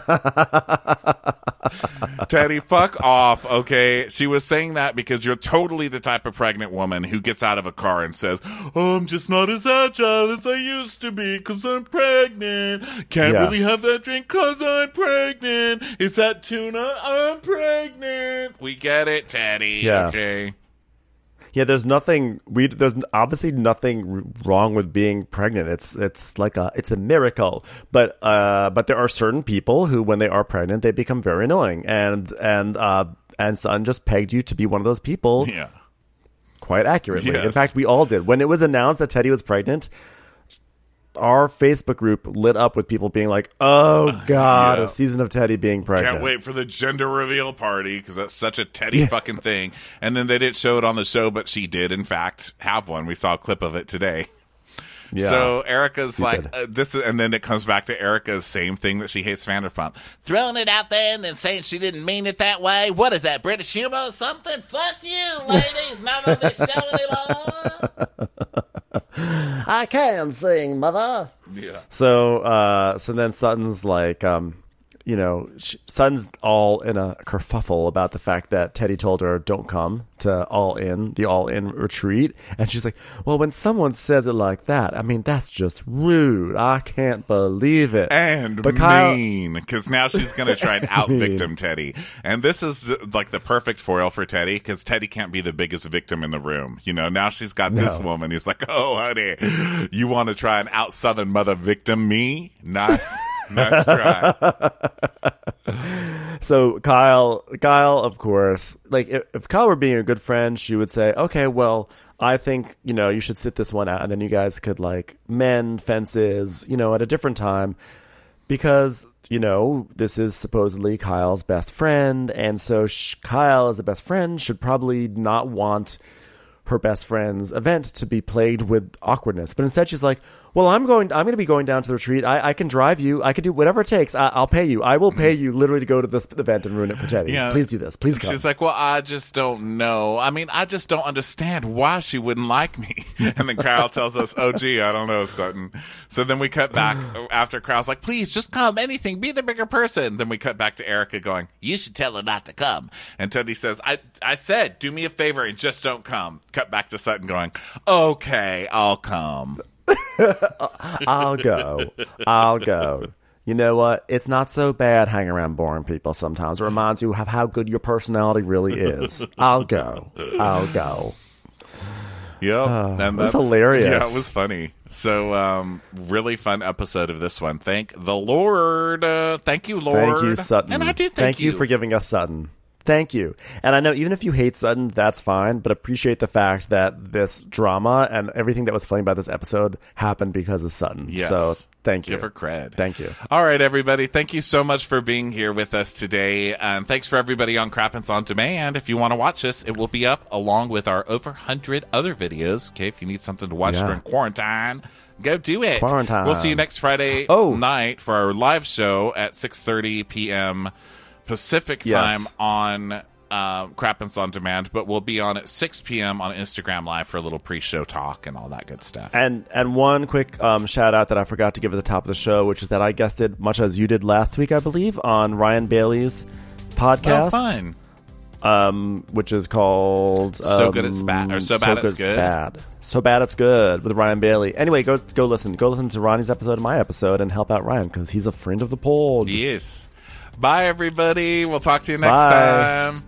Teddy, fuck off, okay? She was saying that because you're totally the type of pregnant woman who gets out of a car and says, oh, I'm just not as agile as I used to be because I'm pregnant. Can't Yeah. really have that drink because I'm pregnant. Is that tuna? I'm pregnant. We get it, Teddy. Yes. Okay. Yeah, there's nothing. There's obviously nothing wrong with being pregnant. It's like it's a miracle. But there are certain people who, when they are pregnant, they become very annoying. And Sutton just pegged you to be one of those people Yeah. quite accurately. Yes. In fact, we all did. When it was announced that Teddy was pregnant, our Facebook group lit up with people being like, "Oh God, Yeah. a season of Teddy being pregnant." Can't wait for the gender reveal party because that's such a Teddy fucking thing. And then they didn't show it on the show, but she did, in fact, have one. We saw a clip of it today. Yeah. So Erica's Stupid. like, this is, and then it comes back to Erica's same thing that she hates Vanderpump. Throwing it out there and then saying she didn't mean it that way. What is that, British humor or something? Fuck you, ladies. Not on this show anymore. I can sing, mother. Yeah. So then Sutton's like, Sutton's all in a kerfuffle about the fact that Teddy told her don't come to the All In retreat, and she's like, well, when someone says it like that, I mean, that's just rude. I can't believe it. And But Kyle- mean, because now she's going to try and out-victim Teddy. And this is like the perfect foil for Teddy, because Teddy can't be the biggest victim in the room. Now she's got this woman who's like, oh, honey, you want to try and out-Southern mother victim me? Nice. Nice try. So Kyle, of course, like if Kyle were being a good friend, she would say, okay, well, I think, you should sit this one out, and then you guys could like mend fences, at a different time, because, this is supposedly Kyle's best friend. And so Kyle, as a best friend, should probably not want her best friend's event to be plagued with awkwardness. But instead she's like, well, I'm going to be going down to the retreat. I can drive you. I can do whatever it takes. I'll pay you. I will pay you literally to go to this event and ruin it for Teddy. Yeah. Please do this. Please come. She's like, well, I just don't know. I mean, I just don't understand why she wouldn't like me. And then Kyle tells us, oh, gee, I don't know, Sutton. So then we cut back after Kyle's like, please, just come, anything, be the bigger person. Then we cut back to Erica going, you should tell her not to come. And Teddy says, I said, do me a favor and just don't come. Cut back to Sutton going, okay, I'll come. I'll go. You know what? It's not so bad hanging around boring people sometimes. It reminds you of how good your personality really is. I'll go. Yep. And that's hilarious. Yeah, it was funny. So, really fun episode of this one. Thank the Lord. Thank you, Lord. Thank you, Sutton. And I do thank you for giving us Sutton. Thank you. And I know even if you hate Sutton, that's fine, but appreciate the fact that this drama and everything that was funny about this episode happened because of Sutton. Yes. So thank you. Give her cred. Thank you. All right, everybody. Thank you so much for being here with us today. And thanks for everybody on Crappens On Demand. If you want to watch this, it will be up along with our over 100 other videos. Okay, if you need something to watch during quarantine, go do it. Quarantine. We'll see you next Friday night for our live show at 6:30 p.m. Pacific time on Crappens On Demand, but we'll be on at 6 p.m. on Instagram Live for a little pre-show talk and all that good stuff. And one quick shout out that I forgot to give at the top of the show, which is that I guested, much as you did last week, I believe, on Ryan Bailey's podcast. Oh, fine. Which is called So Good It's Bad, or So Bad It's Good. Bad. So Bad It's Good with Ryan Bailey. Anyway, go listen to Ronnie's episode and my episode and help out Ryan because he's a friend of the pod. Yes. Bye, everybody. We'll talk to you next Bye. time.